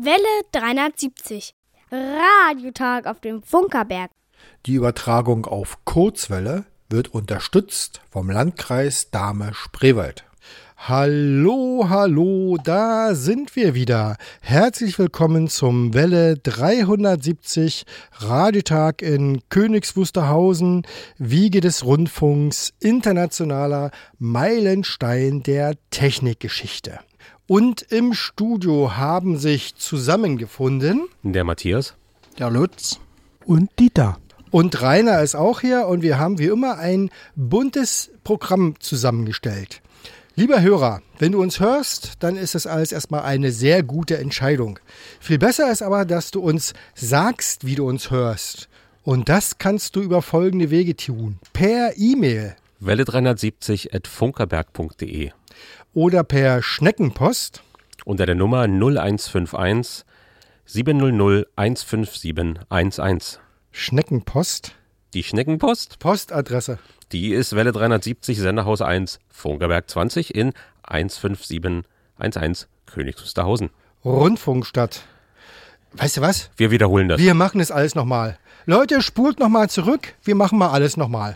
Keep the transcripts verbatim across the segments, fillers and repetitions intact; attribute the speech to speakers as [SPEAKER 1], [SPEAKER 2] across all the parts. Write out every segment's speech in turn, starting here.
[SPEAKER 1] Welle dreihundertsiebzig. Radiotag auf dem Funkerberg.
[SPEAKER 2] Die Übertragung auf Kurzwelle wird unterstützt vom Landkreis Dahme-Spreewald. Hallo, hallo, da sind wir wieder. Herzlich willkommen zum Welle dreihundertsiebzig Radiotag in Königs Wusterhausen, Wiege des Rundfunks, internationaler Meilenstein der Technikgeschichte. Und im Studio haben sich zusammengefunden
[SPEAKER 3] der Matthias,
[SPEAKER 4] der Lutz
[SPEAKER 2] und Dieter. Und Rainer ist auch hier und wir haben wie immer ein buntes Programm zusammengestellt. Lieber Hörer, wenn du uns hörst, dann ist es alles erstmal eine sehr gute Entscheidung. Viel besser ist aber, dass du uns sagst, wie du uns hörst. Und das kannst du über folgende Wege tun. Per E-Mail.
[SPEAKER 3] welle dreihundertsiebzig at funkerberg punkt de
[SPEAKER 2] oder per Schneckenpost.
[SPEAKER 3] Unter der Nummer null eins fünf eins sieben null null eins fünf sieben eins eins.
[SPEAKER 2] Schneckenpost?
[SPEAKER 3] Die Schneckenpost?
[SPEAKER 2] Postadresse.
[SPEAKER 3] Die ist Welle dreihundertsiebzig, Senderhaus eins, Funkerberg zwanzig in eins fünf sieben eins eins, Königs Wusterhausen.
[SPEAKER 2] Rundfunkstadt. Weißt du was?
[SPEAKER 3] Wir wiederholen das.
[SPEAKER 2] Wir machen es alles nochmal. Leute, spult nochmal zurück. Wir machen mal alles nochmal.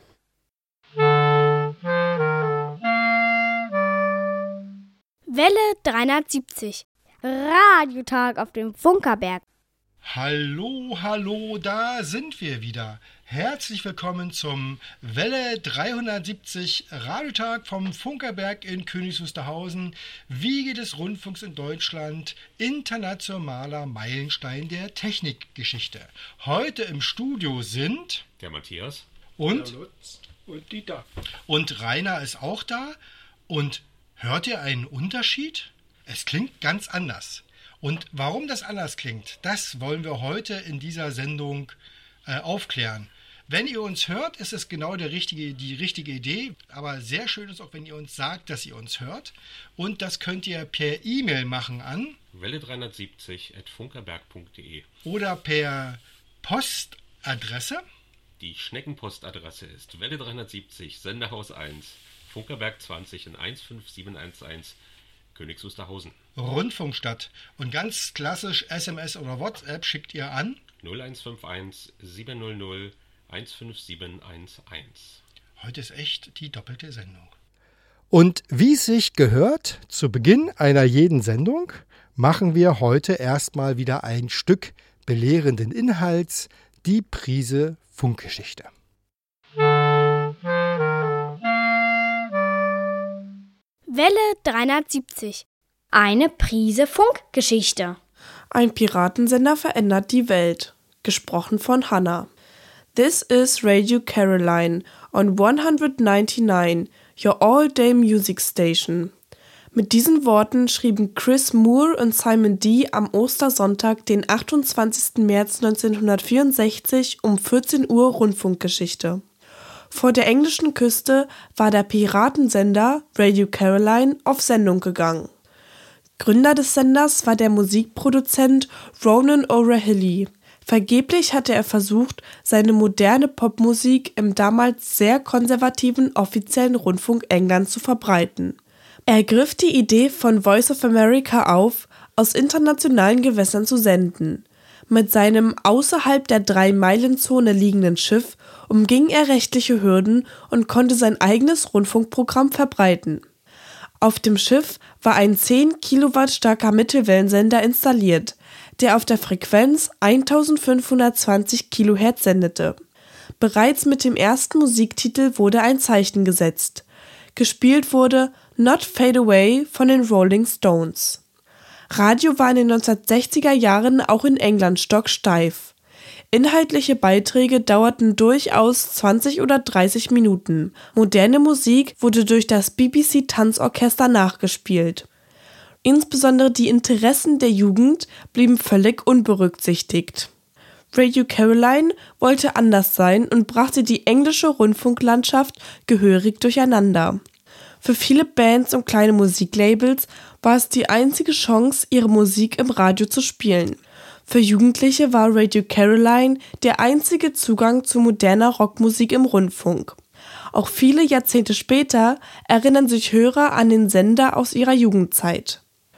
[SPEAKER 1] Welle dreihundertsiebzig. Radiotag auf dem Funkerberg.
[SPEAKER 2] Hallo, hallo, da sind wir wieder. Herzlich willkommen zum Welle dreihundertsiebzig Radiotag vom Funkerberg in Königs Wusterhausen, Wiege des Rundfunks in Deutschland, internationaler Meilenstein der Technikgeschichte. Heute im Studio sind
[SPEAKER 3] der Matthias
[SPEAKER 2] und
[SPEAKER 4] der Lutz und Dieter.
[SPEAKER 2] Und Rainer ist auch da. Und hört ihr einen Unterschied? Es klingt ganz anders. Und warum das anders klingt, das wollen wir heute in dieser Sendung äh, aufklären. Wenn ihr uns hört, ist es genau der richtige, die richtige Idee. Aber sehr schön ist auch, wenn ihr uns sagt, dass ihr uns hört. Und das könnt ihr per E-Mail machen an
[SPEAKER 3] welle dreihundertsiebzig at funkerberg punkt de
[SPEAKER 2] oder per Postadresse.
[SPEAKER 3] Die Schneckenpostadresse ist Welle dreihundertsiebzig, Senderhaus eins, Funkerberg zwanzig in eins fünf sieben eins eins, Königs Wusterhausen.
[SPEAKER 2] Rundfunkstadt. Und ganz klassisch S M S oder WhatsApp schickt ihr an
[SPEAKER 3] null eins fünf eins sieben null null eins fünf sieben eins eins.
[SPEAKER 2] Heute ist echt die doppelte Sendung. Und wie es sich gehört, zu Beginn einer jeden Sendung machen wir heute erstmal wieder ein Stück belehrenden Inhalts, die Prise Funkgeschichte.
[SPEAKER 1] Welle dreihundertsiebzig. Eine Prise Funkgeschichte.
[SPEAKER 5] Ein Piratensender verändert die Welt. Gesprochen von Hannah. This is Radio Caroline on one ninety-nine, your all-day music station. Mit diesen Worten schrieben Chris Moore und Simon Dee am Ostersonntag, den achtundzwanzigsten März neunzehnhundertvierundsechzig um vierzehn Uhr Rundfunkgeschichte. Vor der englischen Küste war der Piratensender Radio Caroline auf Sendung gegangen. Gründer des Senders war der Musikproduzent Ronan O'Rahilly. Vergeblich hatte er versucht, seine moderne Popmusik im damals sehr konservativen offiziellen Rundfunk Englands zu verbreiten. Er griff die Idee von Voice of America auf, aus internationalen Gewässern zu senden. Mit seinem außerhalb der Drei-Meilen-Zone liegenden Schiff umging er rechtliche Hürden und konnte sein eigenes Rundfunkprogramm verbreiten. Auf dem Schiff war ein zehn Kilowatt starker Mittelwellensender installiert, der auf der Frequenz eintausendfünfhundertzwanzig Kilohertz sendete. Bereits mit dem ersten Musiktitel wurde ein Zeichen gesetzt. Gespielt wurde Not Fade Away von den Rolling Stones. Radio war in den neunzehnhundertsechziger Jahren auch in England stocksteif. Inhaltliche Beiträge dauerten durchaus zwanzig oder dreißig Minuten. Moderne Musik wurde durch das B B C-Tanzorchester nachgespielt. Insbesondere die Interessen der Jugend blieben völlig unberücksichtigt. Radio Caroline wollte anders sein und brachte die englische Rundfunklandschaft gehörig durcheinander. Für viele Bands und kleine Musiklabels war es die einzige Chance, ihre Musik im Radio zu spielen. Für Jugendliche war Radio Caroline der einzige Zugang zu moderner Rockmusik im Rundfunk. Auch viele Jahrzehnte später erinnern sich Hörer an den Sender aus ihrer Jugendzeit.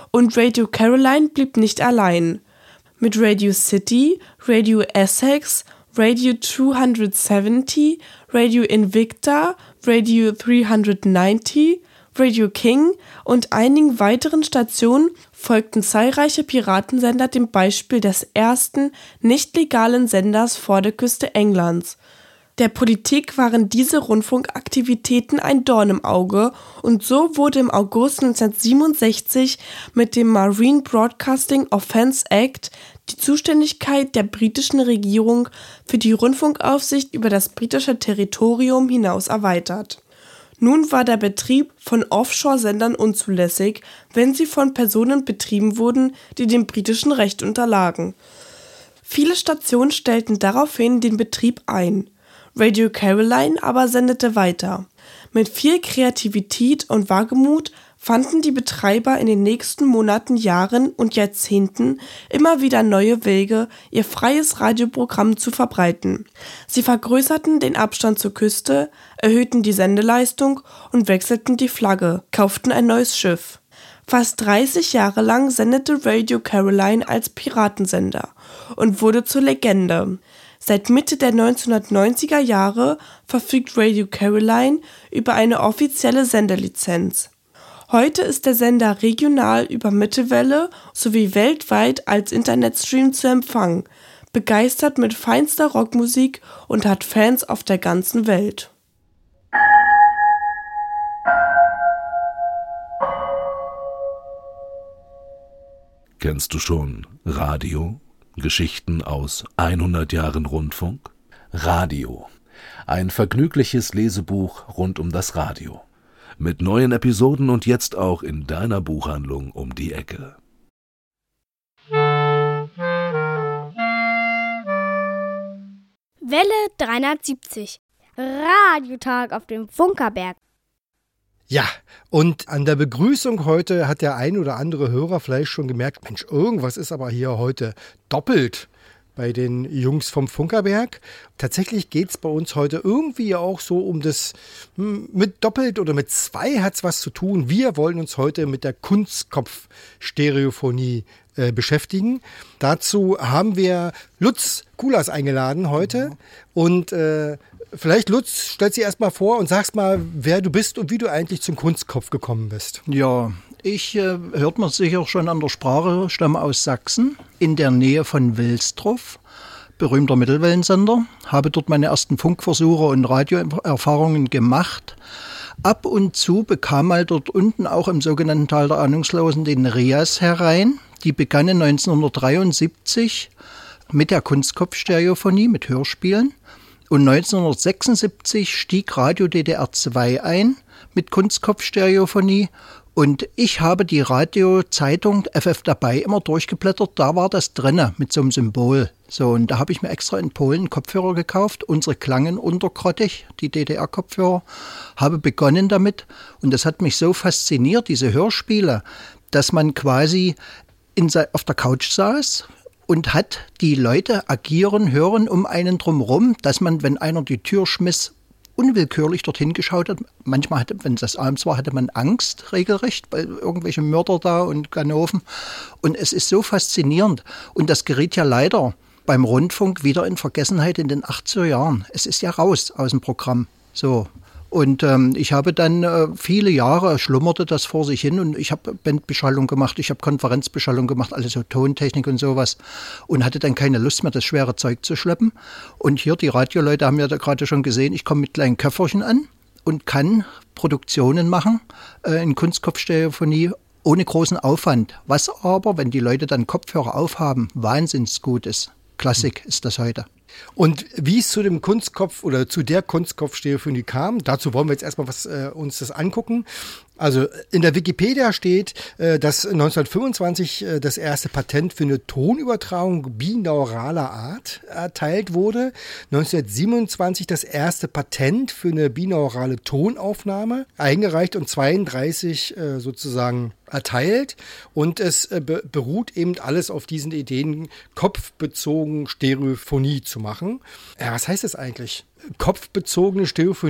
[SPEAKER 5] Und Radio Caroline blieb nicht allein. Mit Radio City, Radio Essex, Radio zweihundertsiebzig, Radio Invicta, Radio dreihundertneunzig, Radio King und einigen weiteren Stationen folgten zahlreiche Piratensender dem Beispiel des ersten nicht legalen Senders vor der Küste Englands. Der Politik waren diese Rundfunkaktivitäten ein Dorn im Auge und so wurde im August neunzehnhundertsiebenundsechzig mit dem Marine Broadcasting Offence Act die Zuständigkeit der britischen Regierung für die Rundfunkaufsicht über das britische Territorium hinaus erweitert. Nun war der Betrieb von Offshore-Sendern unzulässig, wenn sie von Personen betrieben wurden, die dem britischen Recht unterlagen. Viele Stationen stellten daraufhin den Betrieb ein. Radio Caroline aber sendete weiter. Mit viel Kreativität und Wagemut fanden die Betreiber in den nächsten Monaten, Jahren und Jahrzehnten immer wieder neue Wege, ihr freies Radioprogramm zu verbreiten. Sie vergrößerten den Abstand zur Küste, erhöhten die Sendeleistung und wechselten die Flagge, kauften ein neues Schiff. Fast dreißig Jahre lang sendete Radio Caroline als Piratensender und wurde zur Legende. Seit Mitte der neunzehnhundertneunziger Jahre verfügt Radio Caroline über eine offizielle Sendelizenz. Heute ist der Sender regional über Mittelwelle sowie weltweit als Internetstream zu empfangen, begeistert mit feinster Rockmusik und hat Fans auf der ganzen Welt.
[SPEAKER 6] Kennst du schon Radio? Geschichten aus hundert Jahren Rundfunk? Radio. Ein vergnügliches Lesebuch rund um das Radio. Mit neuen Episoden und jetzt auch in deiner Buchhandlung um die Ecke.
[SPEAKER 1] Welle dreihundertsiebzig. Radiotag auf dem Funkerberg.
[SPEAKER 2] Ja, und an der Begrüßung heute hat der ein oder andere Hörer vielleicht schon gemerkt, Mensch, irgendwas ist aber hier heute doppelt bei den Jungs vom Funkerberg. Tatsächlich geht es bei uns heute irgendwie auch so um das, mit doppelt oder mit zwei hat es was zu tun. Wir wollen uns heute mit der Kunstkopf-Stereophonie äh, beschäftigen. Dazu haben wir Lutz Kulas eingeladen heute und äh, vielleicht, Lutz, stellst dich erst mal vor und sagst mal, wer du bist und wie du eigentlich zum Kunstkopf gekommen bist.
[SPEAKER 4] Ja, ich, äh, hört man sicher schon an der Sprache, stamme aus Sachsen, in der Nähe von Wilsdruff, berühmter Mittelwellensender, habe dort meine ersten Funkversuche und Radioerfahrungen gemacht. Ab und zu bekam mal dort unten auch im sogenannten Tal der Ahnungslosen den Rias herein. Die begannen neunzehnhundertdreiundsiebzig mit der Kunstkopf-Stereophonie, mit Hörspielen. Und neunzehnhundertsechsundsiebzig stieg Radio D D R zwei ein mit Kunstkopf-Stereophonie und ich habe die Radiozeitung F F dabei immer durchgeblättert, da war das drinne mit so einem Symbol. So, und da habe ich mir extra in Polen Kopfhörer gekauft, unsere klangen untergrottig, die D D R-Kopfhörer, habe begonnen damit und das hat mich so fasziniert, diese Hörspiele, dass man quasi in, auf der Couch saß und hat die Leute agieren hören um einen drumherum, dass man, wenn einer die Tür schmiss, unwillkürlich dorthin geschaut hat. Manchmal, hatte, wenn das abends war, hatte man Angst regelrecht, weil irgendwelche Mörder da und Ganoven. Und es ist so faszinierend. Und das geriet ja leider beim Rundfunk wieder in Vergessenheit in den achtziger Jahren. Es ist ja raus aus dem Programm. So. Und ähm, ich habe dann äh, viele Jahre, schlummerte das vor sich hin und ich habe Bandbeschallung gemacht, ich habe Konferenzbeschallung gemacht, alles so Tontechnik und sowas und hatte dann keine Lust mehr, das schwere Zeug zu schleppen. Und hier, die Radioleute haben ja da gerade schon gesehen, ich komme mit kleinen Köfferchen an und kann Produktionen machen äh, in Kunstkopf-Stereophonie ohne großen Aufwand. Was aber, wenn die Leute dann Kopfhörer aufhaben, wahnsinnig gut ist. Klassik ist das heute.
[SPEAKER 2] Und wie es zu dem Kunstkopf oder zu der Kunstkopf-Stereophonie kam, dazu wollen wir jetzt erstmal was, äh, uns das angucken. Also in der Wikipedia steht, äh, dass neunzehnhundertfünfundzwanzig äh, das erste Patent für eine Tonübertragung binauraler Art erteilt wurde. neunzehnhundertsiebenundzwanzig das erste Patent für eine binaurale Tonaufnahme eingereicht und zweiunddreißig äh, sozusagen erteilt. Und es äh, be- beruht eben alles auf diesen Ideen, kopfbezogen Stereophonie zu machen. Ja, was heißt das eigentlich? Kopfbezogene Stereophonie?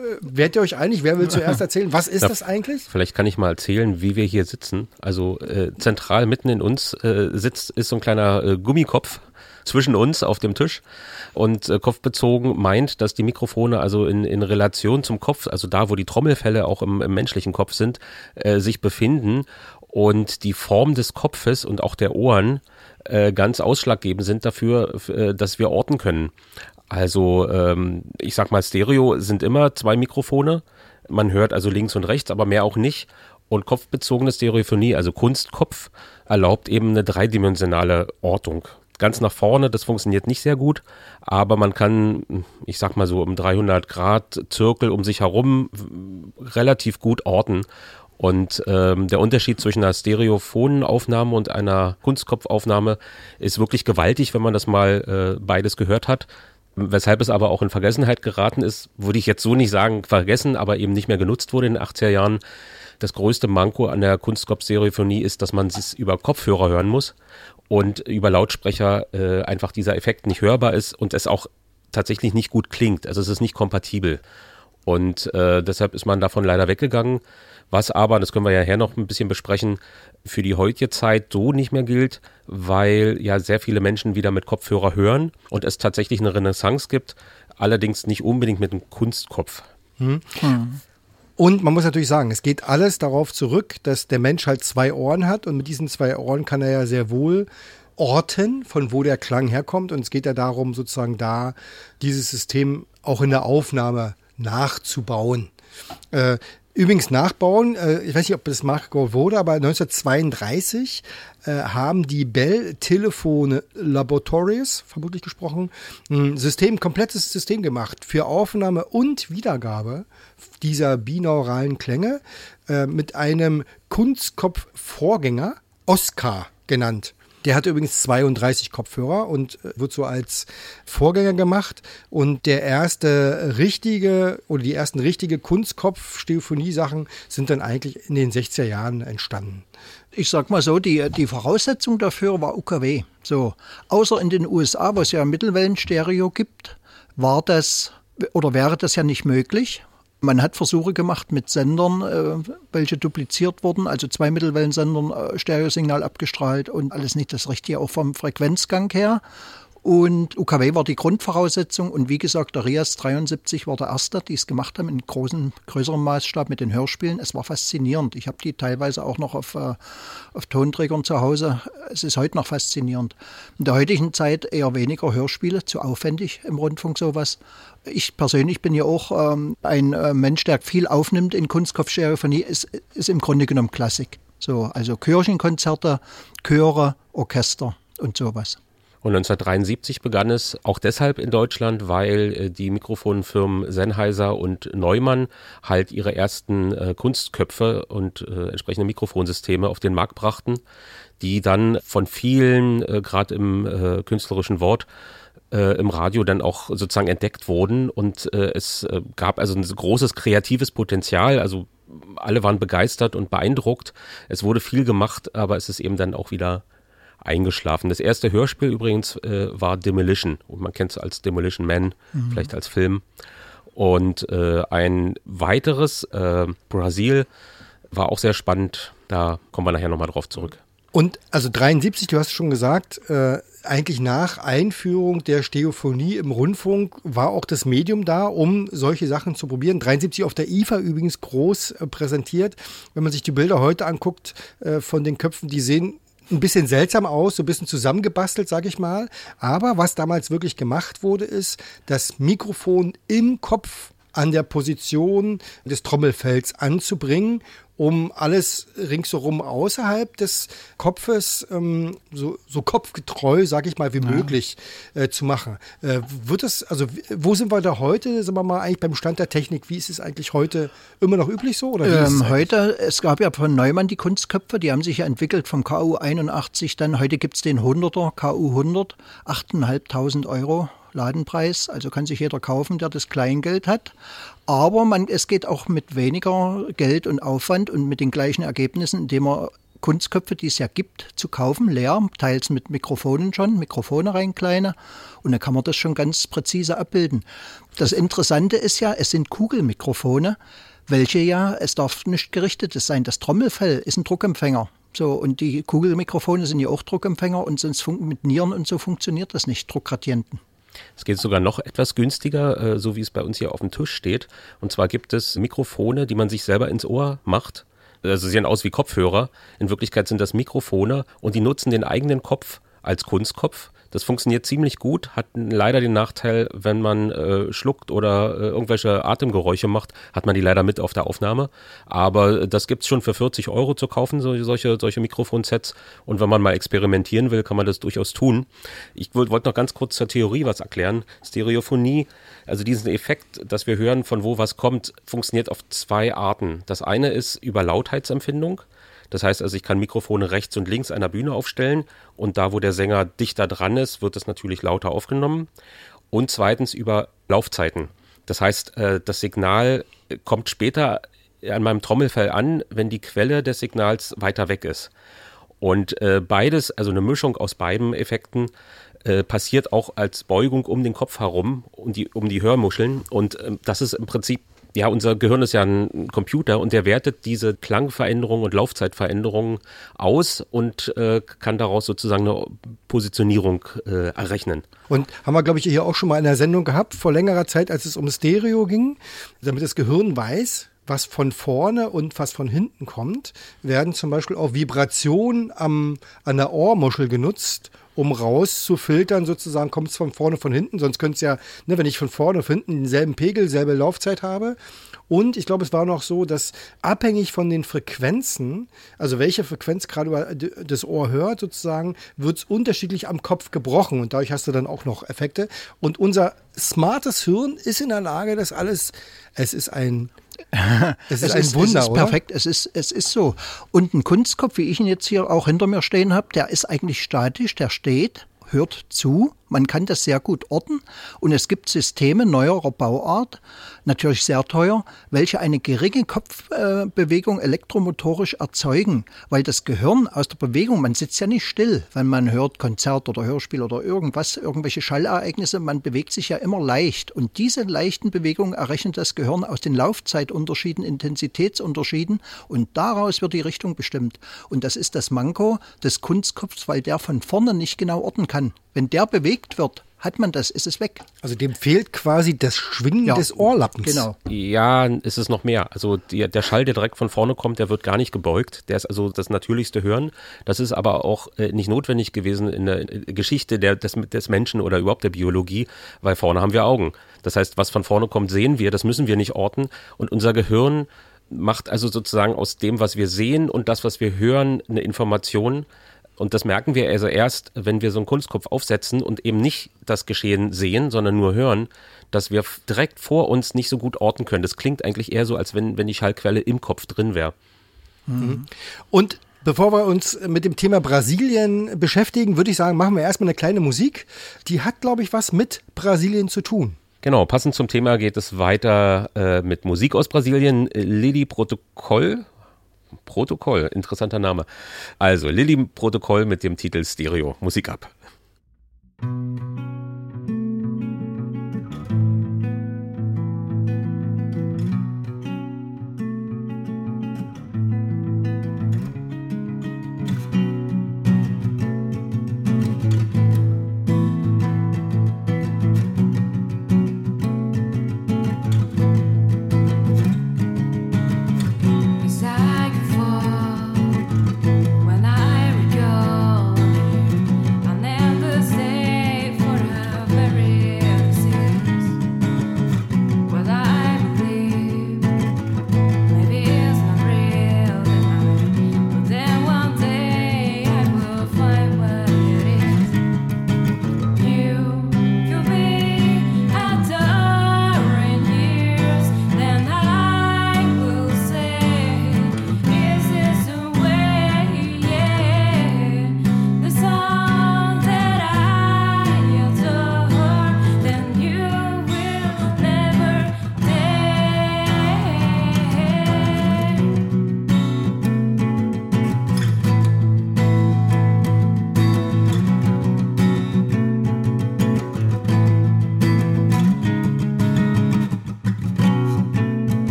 [SPEAKER 2] Werdet ihr euch einig? Wer will zuerst erzählen? Was ist
[SPEAKER 3] ja,
[SPEAKER 2] das eigentlich?
[SPEAKER 3] Vielleicht kann ich mal erzählen, wie wir hier sitzen. Also äh, zentral mitten in uns äh, sitzt ist so ein kleiner äh, Gummikopf zwischen uns auf dem Tisch. Und äh, kopfbezogen meint, dass die Mikrofone also in, in Relation zum Kopf, also da, wo die Trommelfelle auch im, im menschlichen Kopf sind, äh, sich befinden. Und die Form des Kopfes und auch der Ohren äh, ganz ausschlaggebend sind dafür, äh, dass wir orten können. Also ähm, ich sag mal, Stereo sind immer zwei Mikrofone. Man hört also links und rechts, aber mehr auch nicht. Und kopfbezogene Stereophonie, also Kunstkopf, erlaubt eben eine dreidimensionale Ortung. Ganz nach vorne, das funktioniert nicht sehr gut, aber man kann, ich sag mal so, im dreihundert Grad Zirkel um sich herum relativ gut orten. Und ähm, der Unterschied zwischen einer Stereophonenaufnahme und einer Kunstkopfaufnahme ist wirklich gewaltig, wenn man das mal äh, beides gehört hat. Weshalb es aber auch in Vergessenheit geraten ist, würde ich jetzt so nicht sagen vergessen, aber eben nicht mehr genutzt wurde in den achtziger Jahren. Das größte Manko an der Kunstkopf-Stereophonie ist, dass man es über Kopfhörer hören muss und über Lautsprecher äh, einfach dieser Effekt nicht hörbar ist und es auch tatsächlich nicht gut klingt. Also es ist nicht kompatibel. Und äh, deshalb ist man davon leider weggegangen. Was aber, das können wir ja her noch ein bisschen besprechen, für die heutige Zeit so nicht mehr gilt, weil ja sehr viele Menschen wieder mit Kopfhörer hören und es tatsächlich eine Renaissance gibt, allerdings nicht unbedingt mit einem Kunstkopf.
[SPEAKER 2] Hm. Hm. Und man muss natürlich sagen, es geht alles darauf zurück, dass der Mensch halt zwei Ohren hat und mit diesen zwei Ohren kann er ja sehr wohl orten, von wo der Klang herkommt. Und es geht ja darum, sozusagen da dieses System auch in der Aufnahme nachzubauen. Äh, Übrigens nachbauen, äh, ich weiß nicht, ob das nachgebaut wurde, aber neunzehnhundertzweiunddreißig äh, haben die Bell Telephone Laboratories, vermutlich gesprochen, ein System, komplettes System gemacht für Aufnahme und Wiedergabe dieser binauralen Klänge äh, mit einem Kunstkopf-Vorgänger, Oscar genannt. Der hat übrigens zweiunddreißig Kopfhörer und wird so als Vorgänger gemacht. Und der erste richtige oder die ersten richtige Kunstkopf-Stereophonie-Sachen sind dann eigentlich in den sechziger Jahren entstanden.
[SPEAKER 4] Ich sag mal so, die, die Voraussetzung dafür war U K W. So, außer in den U S A, wo es ja Mittelwellenstereo gibt, war das oder wäre das ja nicht möglich. Man hat Versuche gemacht mit Sendern, äh, welche dupliziert wurden, also zwei Mittelwellensendern, äh, Stereosignal abgestrahlt und alles nicht das Richtige, auch vom Frequenzgang her. Und U K W war die Grundvoraussetzung und wie gesagt, der Rias dreiundsiebzig war der erste, die es gemacht haben in großen, größerem Maßstab mit den Hörspielen. Es war faszinierend. Ich habe die teilweise auch noch auf, äh, auf Tonträgern zu Hause. Es ist heute noch faszinierend. In der heutigen Zeit eher weniger Hörspiele, zu aufwendig im Rundfunk sowas. Ich persönlich bin ja auch ähm, ein äh, Mensch, der viel aufnimmt in Kunstkopf-Stereophonie, ist, ist im Grunde genommen Klassik. So, also Kirchenkonzerte, Chöre, Orchester und sowas.
[SPEAKER 3] Und neunzehnhundertdreiundsiebzig begann es auch deshalb in Deutschland, weil äh, die Mikrofonfirmen Sennheiser und Neumann halt ihre ersten äh, Kunstköpfe und äh, entsprechende Mikrofonsysteme auf den Markt brachten, die dann von vielen, äh, gerade im äh, künstlerischen Wort, äh, im Radio dann auch sozusagen entdeckt wurden. Und äh, es äh, gab also ein großes kreatives Potenzial, also alle waren begeistert und beeindruckt. Es wurde viel gemacht, aber es ist eben dann auch wieder eingeschlafen. Das erste Hörspiel übrigens äh, war Demolition. Und man kennt es als Demolition Man, mhm. vielleicht als Film. Und äh, ein weiteres, äh, Brasil, war auch sehr spannend. Da kommen wir nachher nochmal drauf zurück.
[SPEAKER 2] Und also dreiundsiebzig, du hast schon gesagt, äh, eigentlich nach Einführung der Stereophonie im Rundfunk war auch das Medium da, um solche Sachen zu probieren. dreiundsiebzig auf der I F A übrigens groß äh, präsentiert. Wenn man sich die Bilder heute anguckt äh, von den Köpfen, die sehen ein bisschen seltsam aus, so ein bisschen zusammengebastelt, sage ich mal. Aber was damals wirklich gemacht wurde, ist, das Mikrofon im Kopf an der Position des Trommelfells anzubringen, um alles ringsherum außerhalb des Kopfes ähm, so, so kopfgetreu, sage ich mal, wie ja. möglich äh, zu machen. Äh, wird das, also wo sind wir da heute, sagen wir mal, eigentlich beim Stand der Technik? Wie ist es eigentlich heute immer noch üblich so? Oder wie
[SPEAKER 4] ähm,
[SPEAKER 2] ist es
[SPEAKER 4] heute, es gab ja von Neumann die Kunstköpfe, die haben sich ja entwickelt vom K U einundachtzig, dann heute gibt es den hunderter, K U hundert, achttausendfünfhundert Euro. Ladenpreis, also kann sich jeder kaufen, der das Kleingeld hat. Aber man, es geht auch mit weniger Geld und Aufwand und mit den gleichen Ergebnissen, indem man Kunstköpfe, die es ja gibt, zu kaufen, leer, teils mit Mikrofonen schon, Mikrofone rein kleine. Und dann kann man das schon ganz präzise abbilden. Das Interessante ist ja, es sind Kugelmikrofone, welche ja, es darf nicht gerichtetes sein. Das Trommelfell ist ein Druckempfänger. So, und die Kugelmikrofone sind ja auch Druckempfänger und sonst fun- mit Nieren und so funktioniert das nicht, Druckgradienten.
[SPEAKER 3] Es geht sogar noch etwas günstiger, äh, so wie es bei uns hier auf dem Tisch steht. Und zwar gibt es Mikrofone, die man sich selber ins Ohr macht. Also sie sehen aus wie Kopfhörer. In Wirklichkeit sind das Mikrofone und die nutzen den eigenen Kopf als Kunstkopf. Das funktioniert ziemlich gut, hat leider den Nachteil, wenn man äh, schluckt oder äh, irgendwelche Atemgeräusche macht, hat man die leider mit auf der Aufnahme. Aber das gibt's schon für vierzig Euro zu kaufen, so, solche, solche Mikrofonsets. Und wenn man mal experimentieren will, kann man das durchaus tun. Ich wollte noch ganz kurz zur Theorie was erklären. Stereophonie, also diesen Effekt, dass wir hören, von wo was kommt, funktioniert auf zwei Arten. Das eine ist über Lautheitsempfindung. Das heißt also, ich kann Mikrofone rechts und links einer Bühne aufstellen und da, wo der Sänger dichter dran ist, wird es natürlich lauter aufgenommen. Und zweitens über Laufzeiten. Das heißt, das Signal kommt später an meinem Trommelfell an, wenn die Quelle des Signals weiter weg ist. Und beides, also eine Mischung aus beiden Effekten, passiert auch als Beugung um den Kopf herum, um die, um die Hörmuscheln. Und das ist im Prinzip, ja, unser Gehirn ist ja ein Computer und der wertet diese Klangveränderungen und Laufzeitveränderungen aus und äh, kann daraus sozusagen eine Positionierung äh, errechnen.
[SPEAKER 2] Und haben wir, glaube ich, hier auch schon mal in der Sendung gehabt, vor längerer Zeit, als es um Stereo ging, damit das Gehirn weiß, was von vorne und was von hinten kommt, werden zum Beispiel auch Vibrationen am, an der Ohrmuschel genutzt, um rauszufiltern, sozusagen, kommt es von vorne, von hinten. Sonst könnte es ja, ne, wenn ich von vorne und von hinten denselben Pegel, selbe Laufzeit habe. Und ich glaube, es war noch so, dass abhängig von den Frequenzen, also welche Frequenz gerade über das Ohr hört, sozusagen, wird es unterschiedlich am Kopf gebrochen. Und dadurch hast du dann auch noch Effekte. Und unser smartes Hirn ist in der Lage, das alles, es ist ein Es ist
[SPEAKER 4] es
[SPEAKER 2] ein
[SPEAKER 4] ist,
[SPEAKER 2] Wunder,
[SPEAKER 4] es ist
[SPEAKER 2] oder?
[SPEAKER 4] Perfekt, es ist, es ist so. Und ein Kunstkopf, wie ich ihn jetzt hier auch hinter mir stehen habe, der ist eigentlich statisch, der steht, hört zu. Man kann das sehr gut orten und es gibt Systeme neuerer Bauart, natürlich sehr teuer, welche eine geringe Kopfbewegung äh, elektromotorisch erzeugen, weil das Gehirn aus der Bewegung, man sitzt ja nicht still, wenn man hört Konzert oder Hörspiel oder irgendwas, irgendwelche Schallereignisse, man bewegt sich ja immer leicht und diese leichten Bewegungen errechnet das Gehirn aus den Laufzeitunterschieden, Intensitätsunterschieden und daraus wird die Richtung bestimmt. Und das ist das Manko des Kunstkopfs, weil der von vorne nicht genau orten kann. Wenn der bewegt wird, hat man das, ist es weg.
[SPEAKER 2] Also dem fehlt quasi das Schwingen
[SPEAKER 4] Ja,
[SPEAKER 2] des Ohrlappens.
[SPEAKER 4] Genau.
[SPEAKER 3] Ja, ist es noch mehr. Also die, der Schall, der direkt von vorne kommt, der wird gar nicht gebeugt. Der ist also das natürlichste Hören. Das ist aber auch äh, nicht notwendig gewesen in der Geschichte der, des, des Menschen oder überhaupt der Biologie, weil vorne haben wir Augen. Das heißt, was von vorne kommt, sehen wir, das müssen wir nicht orten. Und unser Gehirn macht also sozusagen aus dem, was wir sehen und das, was wir hören, eine Information. Und das merken wir also erst, wenn wir so einen Kunstkopf aufsetzen und eben nicht das Geschehen sehen, sondern nur hören, dass wir direkt vor uns nicht so gut orten können. Das klingt eigentlich eher so, als wenn, wenn die Schallquelle im Kopf drin wäre.
[SPEAKER 2] Mhm. Und bevor wir uns mit dem Thema Brasilien beschäftigen, würde ich sagen, machen wir erstmal eine kleine Musik. Die hat, glaube ich, was mit Brasilien zu tun.
[SPEAKER 3] Genau, passend zum Thema geht es weiter äh, mit Musik aus Brasilien. Lili Protokoll. Protokoll, interessanter Name. Also, Lili Protokoll mit dem Titel Stereo. Musik ab.
[SPEAKER 7] When I recall, I never stay for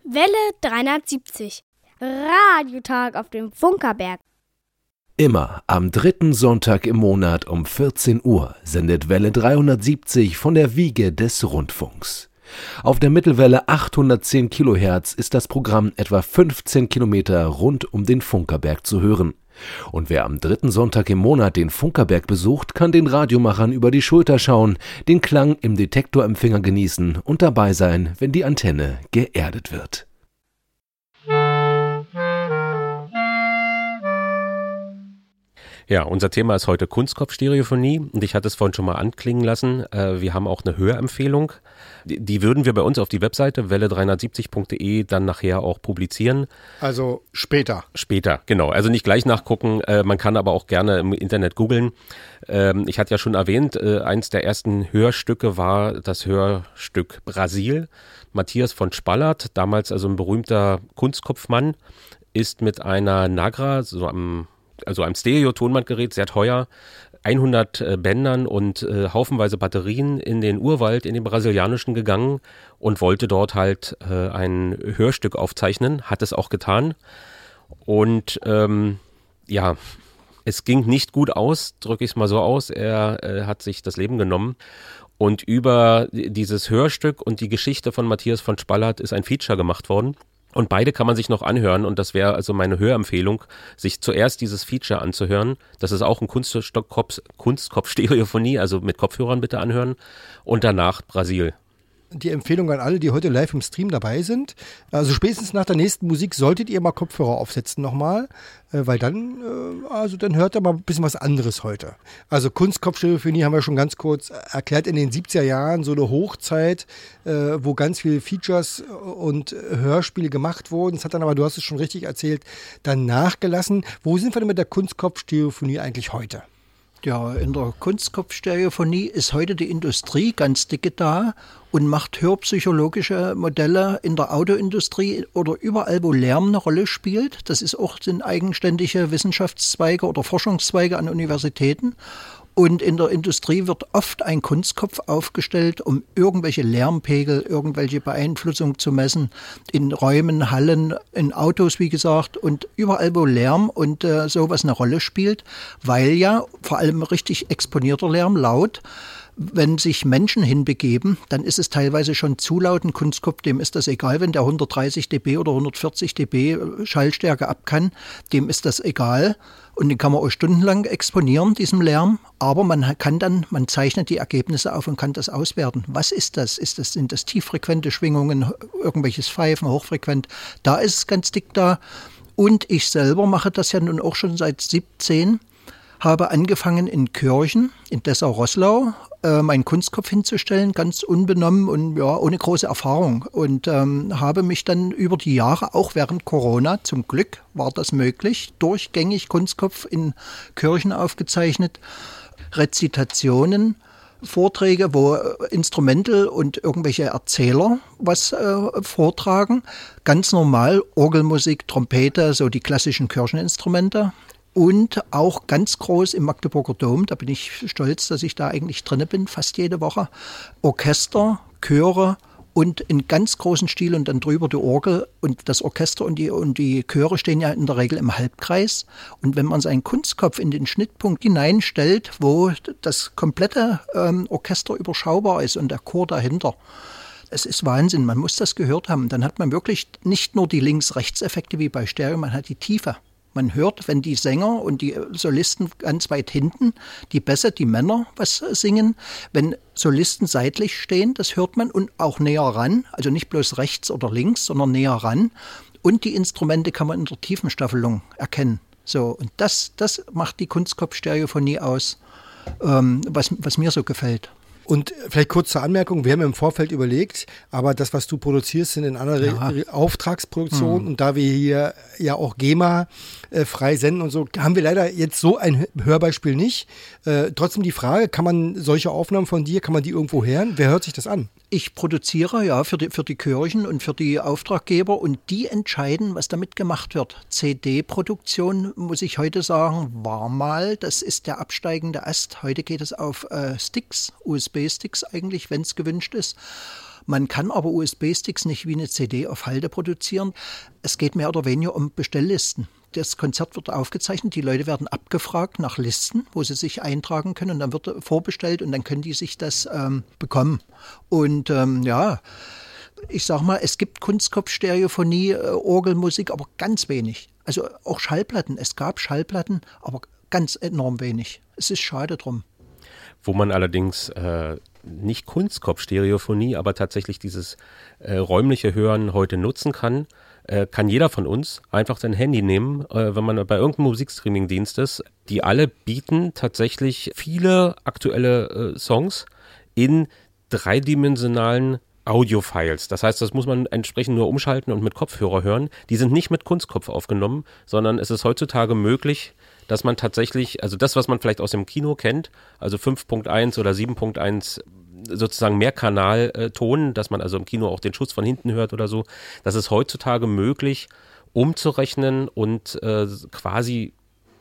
[SPEAKER 1] Welle dreihundertsiebzig. Radiotag auf dem Funkerberg.
[SPEAKER 6] Immer am dritten Sonntag im Monat um vierzehn Uhr sendet Welle dreihundertsiebzig von der Wiege des Rundfunks. Auf der Mittelwelle achthundertzehn Kilohertz ist das Programm etwa fünfzehn Kilometer rund um den Funkerberg zu hören. Und wer am dritten Sonntag im Monat den Funkerberg besucht, kann den Radiomachern über die Schulter schauen, den Klang im Detektorempfänger genießen und dabei sein, wenn die Antenne geerdet wird.
[SPEAKER 3] Ja, unser Thema ist heute Kunstkopfstereophonie und ich hatte es vorhin schon mal anklingen lassen. Äh, wir haben auch eine Hörempfehlung. Die, die würden wir bei uns auf die Webseite welle dreihundertsiebzig punkt de dann nachher auch publizieren.
[SPEAKER 2] Also später.
[SPEAKER 3] Später, genau. Also nicht gleich nachgucken. Äh, man kann aber auch gerne im Internet googeln. Ähm, ich hatte ja schon erwähnt, äh, eins der ersten Hörstücke war das Hörstück Brasil. Matthias von Spallert, damals also ein berühmter Kunstkopfmann, ist mit einer Nagra, so am also einem Stereo-Tonbandgerät, sehr teuer, hundert äh, Bändern und äh, haufenweise Batterien in den Urwald, in den brasilianischen gegangen und wollte dort halt äh, ein Hörstück aufzeichnen, hat es auch getan und ähm, ja, es ging nicht gut aus, drücke ich es mal so aus, er äh, hat sich das Leben genommen und über dieses Hörstück und die Geschichte von Matthias von Spallert ist ein Feature gemacht worden. Und beide kann man sich noch anhören und das wäre also meine Hörempfehlung, sich zuerst dieses Feature anzuhören. Das ist auch ein Kunstkopf, Kunstkopfstereophonie, also mit Kopfhörern bitte anhören und danach Brasil.
[SPEAKER 2] Die Empfehlung an alle, die heute live im Stream dabei sind. Also spätestens nach der nächsten Musik solltet ihr mal Kopfhörer aufsetzen nochmal, weil dann, also dann hört ihr mal ein bisschen was anderes heute. Also Kunstkopfstereophonie haben wir schon ganz kurz erklärt, in den siebziger Jahren so eine Hochzeit, wo ganz viele Features und Hörspiele gemacht wurden. Das hat dann aber, du hast es schon richtig erzählt, dann nachgelassen. Wo sind wir denn mit der Kunstkopfstereophonie eigentlich heute?
[SPEAKER 4] Ja, in der Kunstkopfstereophonie ist heute die Industrie ganz dicke da und macht hörpsychologische Modelle in der Autoindustrie oder überall, wo Lärm eine Rolle spielt. Das ist auch sind eigenständige Wissenschaftszweige oder Forschungszweige an Universitäten. Und in der Industrie wird oft ein Kunstkopf aufgestellt, um irgendwelche Lärmpegel, irgendwelche Beeinflussungen zu messen. In Räumen, Hallen, in Autos, wie gesagt, und überall, wo Lärm und äh, sowas eine Rolle spielt, weil ja vor allem richtig exponierter Lärm, laut, wenn sich Menschen hinbegeben, dann ist es teilweise schon zu laut. Ein Kunstkopf, dem ist das egal, wenn der hundertdreißig Dezibel oder hundertvierzig Dezibel Schallstärke ab kann, dem ist das egal. Und den kann man auch stundenlang exponieren, diesem Lärm. Aber man kann dann, man zeichnet die Ergebnisse auf und kann das auswerten. Was ist das? Ist das, sind das tieffrequente Schwingungen, irgendwelches Pfeifen, hochfrequent? Da ist es ganz dick da. Und ich selber mache das ja nun auch schon seit siebzehn. Habe angefangen in Kirchen, in Dessau-Roßlau, äh, meinen Kunstkopf hinzustellen, ganz unbenommen und ja, ohne große Erfahrung. Und ähm, habe mich dann über die Jahre, auch während Corona, zum Glück war das möglich, durchgängig Kunstkopf in Kirchen aufgezeichnet, Rezitationen, Vorträge, wo Instrumental und irgendwelche Erzähler was äh, vortragen. Ganz normal Orgelmusik, Trompete, so die klassischen Kircheninstrumente. Und auch ganz groß im Magdeburger Dom, da bin ich stolz, dass ich da eigentlich drin bin, fast jede Woche. Orchester, Chöre und in ganz großen Stil und dann drüber die Orgel. Und das Orchester und die, und die Chöre stehen ja in der Regel im Halbkreis. Und wenn man seinen Kunstkopf in den Schnittpunkt hineinstellt, wo das komplette ähm, Orchester überschaubar ist und der Chor dahinter, es ist Wahnsinn, man muss das gehört haben. Dann hat man wirklich nicht nur die Links-Rechts-Effekte wie bei Stereo, man hat die Tiefe. Man hört, wenn die Sänger und die Solisten ganz weit hinten, die Bässe, die Männer was singen, wenn Solisten seitlich stehen, das hört man und auch näher ran, also nicht bloß rechts oder links, sondern näher ran. Und die Instrumente kann man in der Tiefenstaffelung erkennen. So, und das, das macht die Kunstkopfstereophonie aus, ähm, was, was mir so gefällt.
[SPEAKER 2] Und vielleicht kurz zur Anmerkung, wir haben im Vorfeld überlegt, aber das, was du produzierst, sind in andere ja. Auftragsproduktionen. Mhm. Und da wir hier ja auch GEMA äh, frei senden und so, haben wir leider jetzt so ein Hörbeispiel nicht. Äh, trotzdem die Frage, kann man solche Aufnahmen von dir, kann man die irgendwo hören? Wer hört sich das an?
[SPEAKER 4] Ich produziere ja für die, für die Kirchen und für die Auftraggeber und die entscheiden, was damit gemacht wird. C D-Produktion, muss ich heute sagen, war mal, das ist der absteigende Ast. Heute geht es auf äh, Sticks, U S B-Sticks eigentlich, wenn es gewünscht ist. Man kann aber U S B-Sticks nicht wie eine C D auf Halde produzieren. Es geht mehr oder weniger um Bestelllisten. Das Konzert wird aufgezeichnet, die Leute werden abgefragt nach Listen, wo sie sich eintragen können und dann wird vorbestellt und dann können die sich das ähm, bekommen. Und ähm, ja, ich sag mal, es gibt Kunstkopf-Stereophonie, äh, Orgelmusik, aber ganz wenig. Also auch Schallplatten, es gab Schallplatten, aber ganz enorm wenig. Es ist schade drum.
[SPEAKER 3] Wo man allerdings äh, nicht Kunstkopf-Stereophonie, aber tatsächlich dieses äh, räumliche Hören heute nutzen kann, äh, kann jeder von uns einfach sein Handy nehmen, äh, wenn man bei irgendeinem Musikstreaming-Dienst ist. Die alle bieten tatsächlich viele aktuelle äh, Songs in dreidimensionalen Audio-Files. Das heißt, das muss man entsprechend nur umschalten und mit Kopfhörer hören. Die sind nicht mit Kunstkopf aufgenommen, sondern es ist heutzutage möglich, dass man tatsächlich, also das, was man vielleicht aus dem Kino kennt, also fünf Punkt eins oder sieben Punkt eins sozusagen Mehrkanal-Ton, dass man also im Kino auch den Schuss von hinten hört oder so, das ist heutzutage möglich, umzurechnen und äh, quasi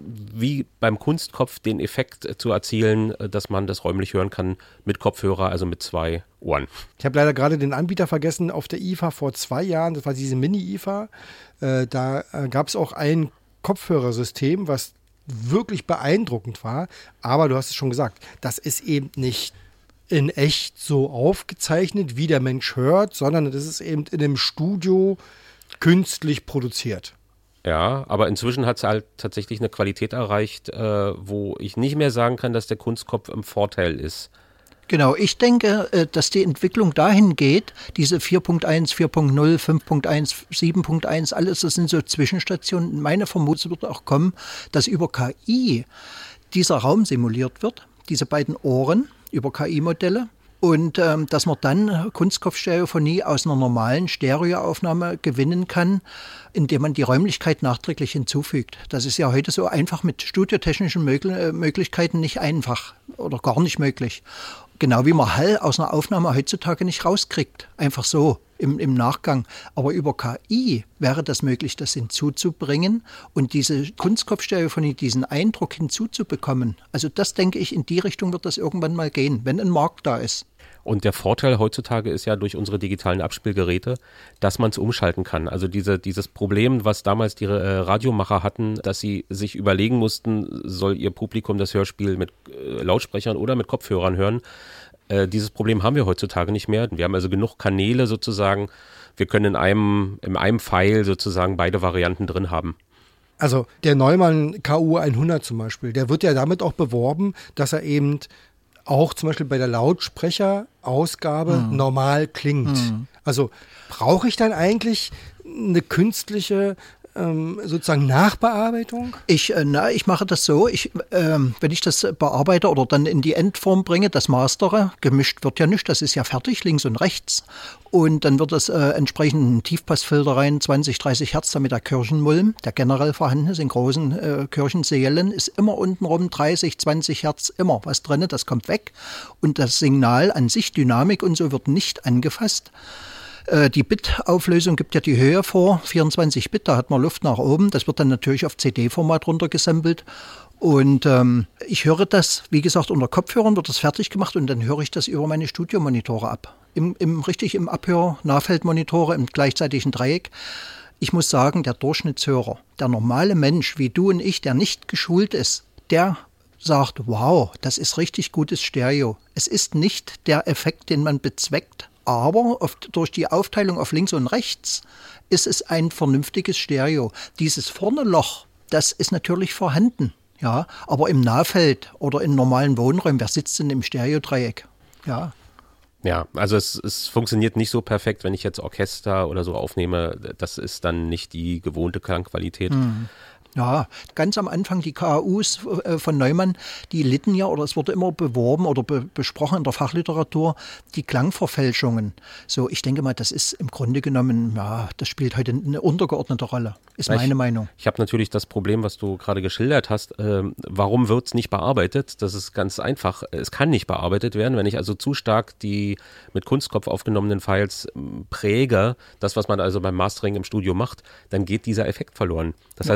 [SPEAKER 3] wie beim Kunstkopf den Effekt zu erzielen, dass man das räumlich hören kann mit Kopfhörer, also mit zwei Ohren.
[SPEAKER 7] Ich habe leider gerade den Anbieter vergessen auf der I F A vor zwei Jahren, das war diese Mini-I F A, äh, da äh, gab es auch ein Kopfhörersystem, was wirklich beeindruckend war, aber du hast es schon gesagt, das ist eben nicht in echt so aufgezeichnet, wie der Mensch hört, sondern das ist eben in einem Studio künstlich produziert.
[SPEAKER 3] Ja, aber inzwischen hat es halt tatsächlich eine Qualität erreicht, äh, wo ich nicht mehr sagen kann, dass der Kunstkopf im Vorteil ist.
[SPEAKER 4] Genau, ich denke, dass die Entwicklung dahin geht, diese vier Punkt eins, vier Punkt null, fünf Punkt eins, sieben Punkt eins, alles, das sind so Zwischenstationen. Meine Vermutung wird auch kommen, dass über K I dieser Raum simuliert wird, diese beiden Ohren über K I-Modelle. Und ähm, dass man dann Kunstkopfstereophonie aus einer normalen Stereoaufnahme gewinnen kann, indem man die Räumlichkeit nachträglich hinzufügt. Das ist ja heute so einfach mit studiotechnischen Mögl- Möglichkeiten nicht einfach oder gar nicht möglich. Genau wie man Hall aus einer Aufnahme heutzutage nicht rauskriegt, einfach so im, im Nachgang. Aber über K I wäre das möglich, das hinzuzubringen und diese Kunstkopfstereophonie, diesen Eindruck hinzuzubekommen. Also das denke ich, in die Richtung wird das irgendwann mal gehen, wenn ein Markt da ist.
[SPEAKER 3] Und der Vorteil heutzutage ist ja durch unsere digitalen Abspielgeräte, dass man es umschalten kann. Also diese, dieses Problem, was damals die äh, Radiomacher hatten, dass sie sich überlegen mussten, soll ihr Publikum das Hörspiel mit äh, Lautsprechern oder mit Kopfhörern hören. Äh, dieses Problem haben wir heutzutage nicht mehr. Wir haben also genug Kanäle sozusagen. Wir können in einem, in einem File sozusagen beide Varianten drin haben.
[SPEAKER 7] Also der Neumann K U hundert zum Beispiel, der wird ja damit auch beworben, dass er eben auch zum Beispiel bei der Lautsprecherausgabe mhm. normal klingt. Mhm. Also brauche ich dann eigentlich eine künstliche ähm, sozusagen Nachbearbeitung?
[SPEAKER 4] Ich, äh, na, ich mache das so, ich, äh, wenn ich das bearbeite oder dann in die Endform bringe, das mastere, gemischt wird ja nicht, das ist ja fertig, links und rechts. Und dann wird es äh, entsprechend einen Tiefpassfilter rein, zwanzig, dreißig Hertz, damit der Kirchenmulm, der generell vorhanden ist in großen äh, Kirchensälen, ist immer untenrum dreißig, zwanzig Hertz, immer was drin, das kommt weg. Und das Signal an sich, Dynamik und so, wird nicht angefasst. Äh, die Bit-Auflösung gibt ja die Höhe vor, vierundzwanzig Bit, da hat man Luft nach oben. Das wird dann natürlich auf C D-Format runtergesampelt. Und ähm, ich höre das, wie gesagt, unter Kopfhörern wird das fertig gemacht und dann höre ich das über meine Studiomonitore ab. Im, im, richtig im Abhör-Nahfeldmonitore, im gleichzeitigen Dreieck. Ich muss sagen, der Durchschnittshörer, der normale Mensch, wie du und ich, der nicht geschult ist, der sagt, wow, das ist richtig gutes Stereo. Es ist nicht der Effekt, den man bezweckt, aber oft durch die Aufteilung auf links und rechts ist es ein vernünftiges Stereo. Dieses vorne Loch, das ist natürlich vorhanden. Ja, aber im Nahfeld oder in normalen Wohnräumen, wer sitzt denn im Stereodreieck? Ja.
[SPEAKER 3] Ja, also es, es funktioniert nicht so perfekt, wenn ich jetzt Orchester oder so aufnehme. Das ist dann nicht die gewohnte Klangqualität.
[SPEAKER 4] Mhm. Ja, ganz am Anfang die K A Us von Neumann, die litten ja, oder es wurde immer beworben oder be- besprochen in der Fachliteratur, die Klangverfälschungen. So, ich denke mal, das ist im Grunde genommen, ja, das spielt heute eine untergeordnete Rolle, ist meine
[SPEAKER 3] ich,
[SPEAKER 4] Meinung.
[SPEAKER 3] Ich habe natürlich das Problem, was du gerade geschildert hast. Äh, warum wird es nicht bearbeitet? Das ist ganz einfach. Es kann nicht bearbeitet werden, wenn ich also zu stark die mit Kunstkopf aufgenommenen Files äh, präge, das, was man also beim Mastering im Studio macht, dann geht dieser Effekt verloren. Das ja. heißt, am Ende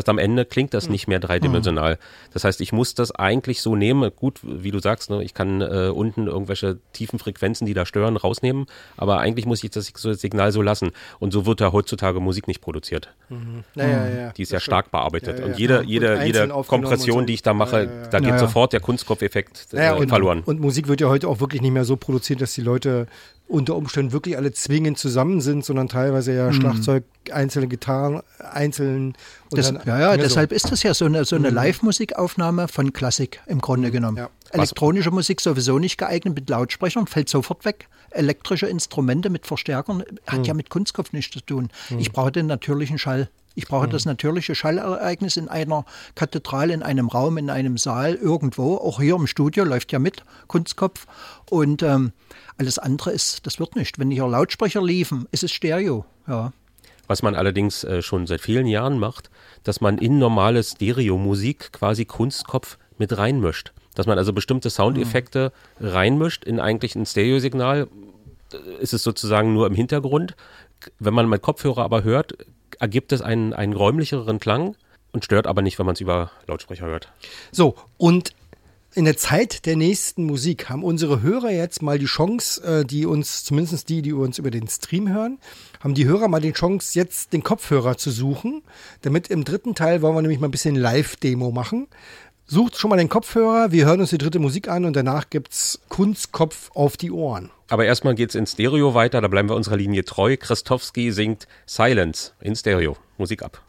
[SPEAKER 3] klingt das nicht mehr dreidimensional. Das heißt, ich muss das eigentlich so nehmen. Gut, wie du sagst, ne, ich kann äh, unten irgendwelche tiefen Frequenzen, die da stören, rausnehmen, aber eigentlich muss ich das Signal so lassen. Und so wird da heutzutage Musik nicht produziert.
[SPEAKER 7] Mhm. Ja, ja, ja.
[SPEAKER 3] Die ist ja stark bearbeitet.
[SPEAKER 7] Ja, ja,
[SPEAKER 3] und jede,
[SPEAKER 7] ja.
[SPEAKER 3] jede,
[SPEAKER 7] Und
[SPEAKER 3] jede
[SPEAKER 7] einzeln aufgenommen
[SPEAKER 3] Kompression,
[SPEAKER 7] und so.
[SPEAKER 3] die ich da mache,
[SPEAKER 7] Ja, ja, ja.
[SPEAKER 3] da geht
[SPEAKER 4] Ja, ja.
[SPEAKER 3] sofort der Kunstkopfeffekt äh,
[SPEAKER 7] Ja, und,
[SPEAKER 3] verloren.
[SPEAKER 7] und Musik wird ja heute auch wirklich nicht mehr so produziert, dass die Leute unter Umständen wirklich alle zwingend zusammen sind, sondern teilweise ja Schlagzeug, einzelne Gitarren, einzeln. Und
[SPEAKER 4] Das,
[SPEAKER 7] dann
[SPEAKER 4] ja, ja,
[SPEAKER 7] mehr so.
[SPEAKER 4] deshalb ist das ja so eine, so eine Live-Musikaufnahme von Klassik im Grunde genommen.
[SPEAKER 7] Ja.
[SPEAKER 4] Elektronische Musik sowieso nicht geeignet mit Lautsprechern, fällt sofort weg. Elektrische Instrumente mit Verstärkern hat ja mit Kunstkopf nichts zu tun. Ich brauche den natürlichen Schall. Ich brauche das natürliche Schallereignis in einer Kathedrale, in einem Raum, in einem Saal, irgendwo. Auch hier im Studio läuft ja mit Kunstkopf. Und ähm, alles andere ist, das wird nicht. Wenn hier Lautsprecher liefen, ist es Stereo. Ja.
[SPEAKER 3] Was man allerdings äh, schon seit vielen Jahren macht, dass man in normale Stereo-Musik quasi Kunstkopf mit reinmischt. Dass man also bestimmte Soundeffekte mhm. reinmischt in eigentlich ein Stereosignal. Ist es sozusagen nur im Hintergrund. Wenn man mit Kopfhörer aber hört, ergibt es einen, einen räumlicheren Klang und stört aber nicht, wenn man es über Lautsprecher hört.
[SPEAKER 7] So, und in der Zeit der nächsten Musik haben unsere Hörer jetzt mal die Chance, äh, die uns, zumindest die, die uns über den Stream hören, haben die Hörer mal die Chance, jetzt den Kopfhörer zu suchen. Damit im dritten Teil wollen wir nämlich mal ein bisschen Live-Demo machen. Sucht schon mal den Kopfhörer, wir hören uns die dritte Musik an und danach gibt's Kunstkopf auf die Ohren.
[SPEAKER 3] Aber erstmal geht's in Stereo weiter, da bleiben wir unserer Linie treu. Christowski singt Silence in Stereo. Musik ab.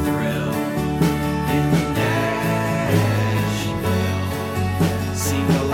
[SPEAKER 8] See the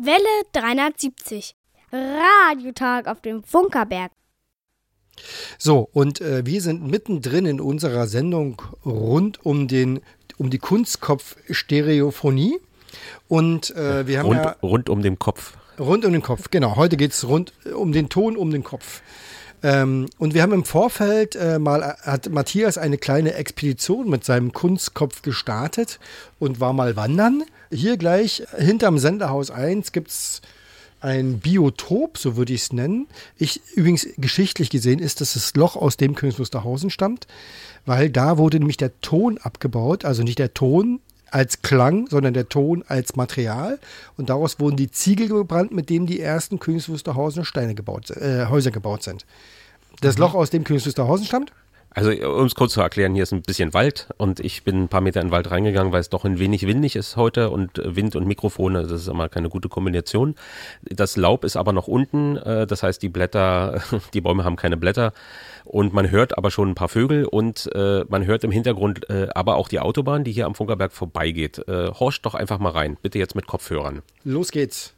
[SPEAKER 1] Welle dreihundertsiebzig. Radiotag auf dem Funkerberg.
[SPEAKER 7] So, und äh, wir sind mittendrin in unserer Sendung rund um den um die Kunstkopf-Stereophonie. Und äh, wir haben
[SPEAKER 3] rund,
[SPEAKER 7] ja...
[SPEAKER 3] Rund um den Kopf.
[SPEAKER 7] Rund um den Kopf, genau. Heute geht es rund um den Ton, um den Kopf. Ähm, und wir haben im Vorfeld äh, mal, hat Matthias eine kleine Expedition mit seinem Kunstkopf gestartet und war mal wandern. Hier gleich hinterm Senderhaus eins gibt es ein Biotop, so würde ich es nennen. Ich, übrigens geschichtlich gesehen ist das das Loch, aus dem Königs Wusterhausen stammt, weil da wurde nämlich der Ton abgebaut, also nicht der Ton als Klang, sondern der Ton als Material. Und daraus wurden die Ziegel gebrannt, mit denen die ersten Königs Wusterhausener Steine gebaut, äh, Häuser gebaut sind. Das mhm. Loch, aus dem Königs Wusterhausen stammt?
[SPEAKER 3] Also um es kurz zu erklären, hier ist ein bisschen Wald und ich bin ein paar Meter in den Wald reingegangen, weil es doch ein wenig windig ist heute und Wind und Mikrofone, das ist immer keine gute Kombination. Das Laub ist aber noch unten, das heißt die Blätter, die Bäume haben keine Blätter und man hört aber schon ein paar Vögel und man hört im Hintergrund aber auch die Autobahn, die hier am Funkerberg vorbeigeht. Horcht doch einfach mal rein, bitte jetzt mit Kopfhörern.
[SPEAKER 7] Los geht's.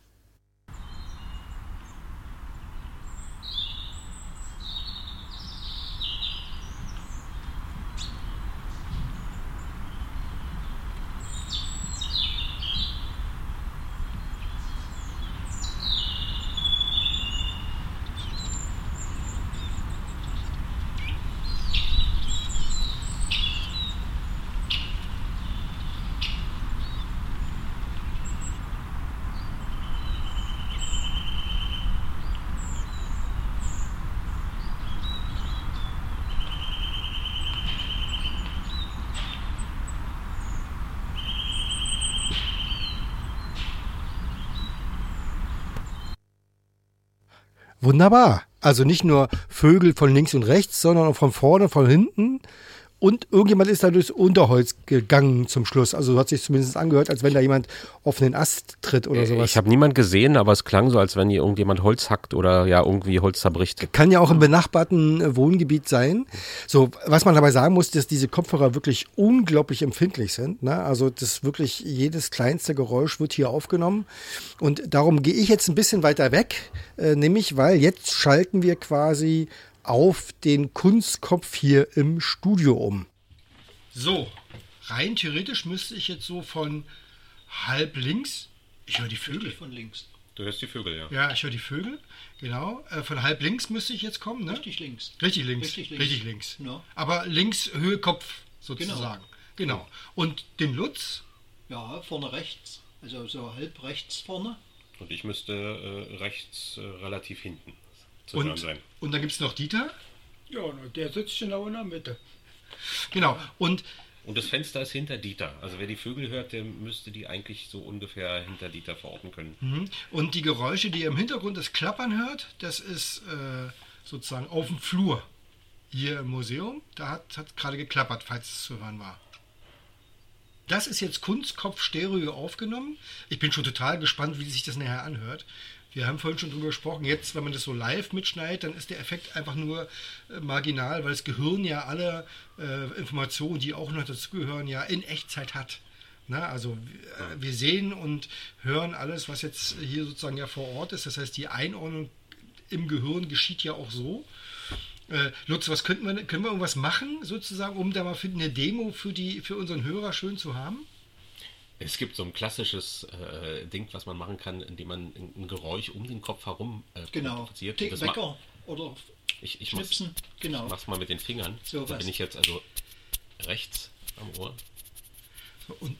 [SPEAKER 7] Wunderbar. Also nicht nur Vögel von links und rechts, sondern auch von vorne, von hinten. Und irgendjemand ist da durchs Unterholz gegangen zum Schluss. Also hat sich zumindest angehört, als wenn da jemand auf einen Ast tritt oder sowas.
[SPEAKER 3] Ich habe niemand gesehen, aber es klang so, als wenn hier irgendjemand Holz hackt oder ja irgendwie Holz zerbricht.
[SPEAKER 7] Kann ja auch im benachbarten Wohngebiet sein. So, was man dabei sagen muss, dass diese Kopfhörer wirklich unglaublich empfindlich sind. Ne? Also das wirklich jedes kleinste Geräusch wird hier aufgenommen. Und darum gehe ich jetzt ein bisschen weiter weg, äh, nämlich weil jetzt schalten wir quasi auf den Kunstkopf hier im Studio um.
[SPEAKER 2] So, rein theoretisch müsste ich jetzt so von halb links, ich höre die Vögel.
[SPEAKER 8] Von links.
[SPEAKER 3] Du hörst die Vögel, ja.
[SPEAKER 2] Ja, ich höre die Vögel, genau. Äh, von halb links müsste ich jetzt kommen, ne?
[SPEAKER 8] Richtig links.
[SPEAKER 2] Richtig links.
[SPEAKER 8] Richtig links.
[SPEAKER 2] Richtig links.
[SPEAKER 8] Ja.
[SPEAKER 2] Aber links Höhe Kopf sozusagen. Genau. genau. Und den Lutz?
[SPEAKER 8] Ja, vorne rechts. Also so halb rechts vorne.
[SPEAKER 3] Und ich müsste äh, rechts äh, relativ hinten.
[SPEAKER 2] Und, sein. und dann gibt es noch Dieter.
[SPEAKER 9] Ja, der sitzt genau in der Mitte.
[SPEAKER 2] Genau. Und,
[SPEAKER 3] und das Fenster ist hinter Dieter. Also wer die Vögel hört, der müsste die eigentlich so ungefähr hinter Dieter verorten können.
[SPEAKER 2] Und die Geräusche, die ihr im Hintergrund das Klappern hört, das ist äh, sozusagen auf dem Flur hier im Museum. Da hat, hat gerade geklappert, falls es zu hören war. Das ist jetzt Kunstkopf Stereo aufgenommen. Ich bin schon total gespannt, wie sich das nachher anhört. Wir haben vorhin schon drüber gesprochen, jetzt, wenn man das so live mitschneidet, dann ist der Effekt einfach nur äh, marginal, weil das Gehirn ja alle äh, Informationen, die auch noch dazugehören, ja in Echtzeit hat. Na, also äh, wir sehen und hören alles, was jetzt hier sozusagen ja vor Ort ist. Das heißt, die Einordnung im Gehirn geschieht ja auch so. Äh, Lutz, was könnten wir, können wir irgendwas machen, sozusagen, um da mal für eine Demo für, die, für unseren Hörer schön zu haben?
[SPEAKER 3] Es gibt so ein klassisches äh, Ding, was man machen kann, indem man ein, ein Geräusch um den Kopf herum äh,
[SPEAKER 8] genau.
[SPEAKER 3] produziert.
[SPEAKER 8] Tick, Wecker oder
[SPEAKER 3] ich, ich
[SPEAKER 8] Schnipsen.
[SPEAKER 3] Mach's,
[SPEAKER 8] genau.
[SPEAKER 3] Ich mach's mal mit den Fingern.
[SPEAKER 8] So
[SPEAKER 3] da
[SPEAKER 8] was.
[SPEAKER 3] bin ich jetzt also rechts am Ohr.
[SPEAKER 2] So, und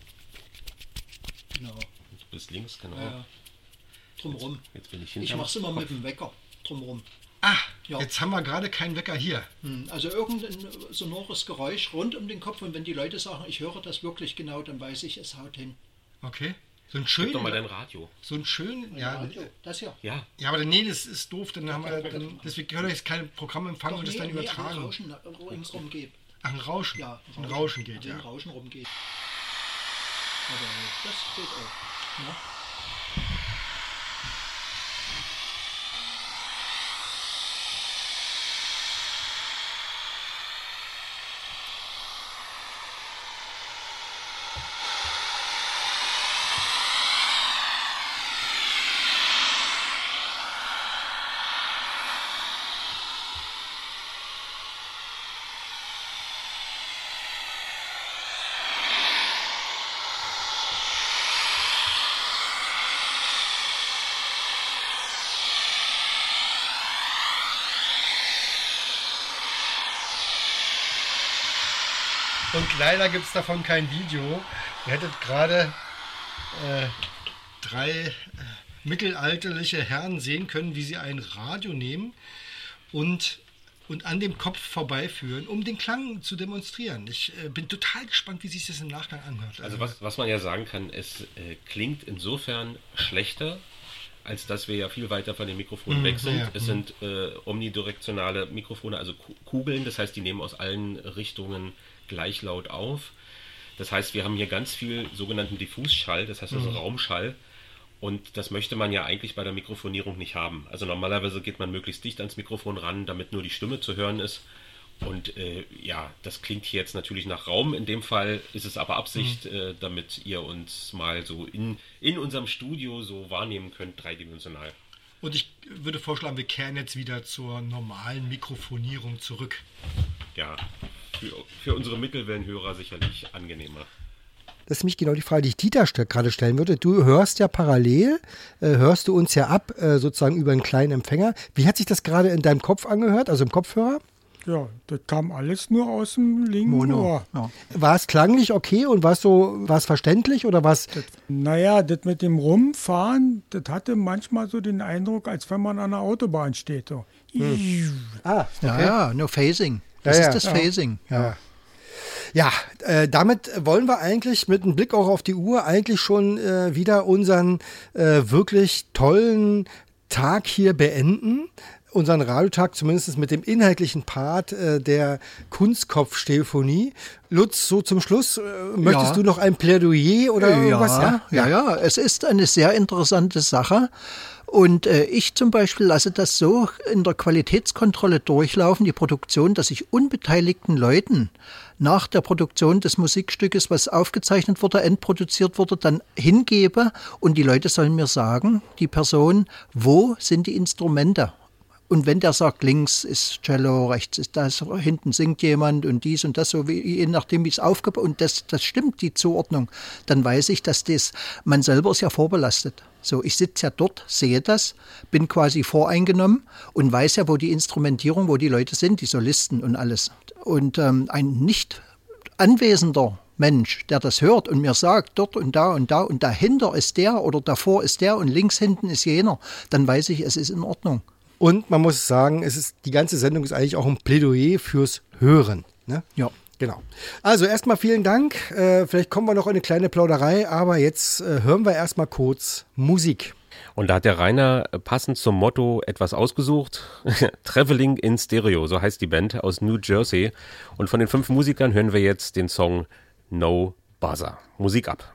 [SPEAKER 8] genau.
[SPEAKER 3] Du bist links, genau.
[SPEAKER 8] Ja, drumherum.
[SPEAKER 3] Jetzt, jetzt bin ich hinter.
[SPEAKER 8] Ich mach's immer mit dem Wecker drumherum.
[SPEAKER 2] Ah,
[SPEAKER 8] ja.
[SPEAKER 2] Jetzt haben wir gerade keinen Wecker hier.
[SPEAKER 8] Also irgendein sonores Geräusch rund um den Kopf und wenn die Leute sagen, ich höre das wirklich genau, dann weiß ich, es haut hin.
[SPEAKER 2] Okay. So ein schön.
[SPEAKER 3] Gib doch mal dein Radio.
[SPEAKER 2] So ein schön, ja.
[SPEAKER 8] Radio, das hier.
[SPEAKER 3] Ja.
[SPEAKER 2] Ja, aber nee, das ist doof, dann haben wir, dann, deswegen können wir jetzt kein Programm empfangen
[SPEAKER 8] Doch,
[SPEAKER 2] und das
[SPEAKER 8] nee,
[SPEAKER 2] dann
[SPEAKER 8] nee,
[SPEAKER 2] übertragen.
[SPEAKER 8] Ein Rauschen ringsrum geht.
[SPEAKER 2] Ach, ein Rauschen?
[SPEAKER 8] Ja,
[SPEAKER 2] ein Rauschen, Rauschen geht,
[SPEAKER 8] also
[SPEAKER 2] ja.
[SPEAKER 8] Ein Rauschen rumgeht. Aber das geht auch. Ja.
[SPEAKER 2] Und leider gibt es davon kein Video. Ihr hättet gerade äh, drei äh, mittelalterliche Herren sehen können, wie sie ein Radio nehmen und, und an dem Kopf vorbeiführen, um den Klang zu demonstrieren. Ich äh, bin total gespannt, wie sich das im Nachgang anhört.
[SPEAKER 3] Also was, was man ja sagen kann, es äh, klingt insofern schlechter, als dass wir ja viel weiter von den Mikrofonen
[SPEAKER 2] Mhm,
[SPEAKER 3] weg sind.
[SPEAKER 2] ja, ja.
[SPEAKER 3] Es sind äh, omnidirektionale Mikrofone, also Ku- Kugeln, das heißt, die nehmen aus allen Richtungen gleich laut auf. Das heißt, wir haben hier ganz viel sogenannten Diffusschall, das heißt also
[SPEAKER 2] Mhm.
[SPEAKER 3] Raumschall. Und das möchte man ja eigentlich bei der Mikrofonierung nicht haben. Also normalerweise geht man möglichst dicht ans Mikrofon ran, damit nur die Stimme zu hören ist. Und äh, ja, das klingt hier jetzt natürlich nach Raum. In dem Fall ist es aber Absicht, mhm. äh, damit ihr uns mal so in, in unserem Studio so wahrnehmen könnt, dreidimensional.
[SPEAKER 2] Und ich würde vorschlagen, wir kehren jetzt wieder zur normalen Mikrofonierung zurück.
[SPEAKER 3] Ja, für, für unsere Mittelwellenhörer sicherlich angenehmer.
[SPEAKER 7] Das ist nämlich genau die Frage, die ich Dieter st- gerade stellen würde. Du hörst ja parallel, äh, hörst du uns ja ab, äh, sozusagen über einen kleinen Empfänger. Wie hat sich das gerade in deinem Kopf angehört, also im Kopfhörer?
[SPEAKER 9] Ja, das kam alles nur aus dem linken
[SPEAKER 4] Mono.
[SPEAKER 9] Ohr.
[SPEAKER 4] Ja.
[SPEAKER 7] War es klanglich okay und war es so, war es verständlich oder war es...
[SPEAKER 9] Das, naja, das mit dem Rumfahren, das hatte manchmal so den Eindruck, als wenn man an der Autobahn steht. So.
[SPEAKER 7] Ah,
[SPEAKER 4] Ja,
[SPEAKER 7] okay.
[SPEAKER 4] ja, no Phasing. Das
[SPEAKER 7] Ja, ja.
[SPEAKER 4] ist das
[SPEAKER 9] Ja.
[SPEAKER 4] Phasing. Ja.
[SPEAKER 7] Ja, äh, damit wollen wir eigentlich mit einem Blick auch auf die Uhr eigentlich schon äh, wieder unseren äh, wirklich tollen Tag hier beenden. Unseren Radiotag zumindest mit dem inhaltlichen Part äh, der Kunstkopfstereophonie. Lutz, so zum Schluss, äh, möchtest
[SPEAKER 4] Ja.
[SPEAKER 7] du noch ein Plädoyer oder
[SPEAKER 4] Ja,
[SPEAKER 7] irgendwas?
[SPEAKER 4] ja, ja, ja, es ist eine sehr interessante Sache. Und äh, ich zum Beispiel lasse das so in der Qualitätskontrolle durchlaufen, die Produktion, dass ich unbeteiligten Leuten nach der Produktion des Musikstückes, was aufgezeichnet wurde, endproduziert wurde, dann hingebe und die Leute sollen mir sagen, die Person, wo sind die Instrumente? Und wenn der sagt, links ist Cello, rechts ist das, hinten singt jemand und dies und das, so wie, je nachdem, wie es aufgebaut und das, das stimmt, die Zuordnung, dann weiß ich, dass das, man selber ist ja vorbelastet. So, ich sitze ja dort, sehe das, bin quasi voreingenommen und weiß ja, wo die Instrumentierung, wo die Leute sind, die Solisten und alles. Und ähm, ein nicht anwesender Mensch, der das hört und mir sagt, dort und da und da und dahinter ist der oder davor ist der und links hinten ist jener, dann weiß ich, es ist in Ordnung.
[SPEAKER 7] Und man muss sagen, es ist, die ganze Sendung ist eigentlich auch ein Plädoyer fürs Hören. Ne?
[SPEAKER 4] Ja.
[SPEAKER 7] Genau. Also erstmal vielen Dank. Äh, vielleicht kommen wir noch in eine kleine Plauderei, aber jetzt äh, hören wir erstmal kurz Musik.
[SPEAKER 3] Und da hat der Rainer passend zum Motto etwas ausgesucht. Traveling in Stereo, so heißt die Band aus New Jersey. Und von den fünf Musikern hören wir jetzt den Song No Buzzer. Musik ab.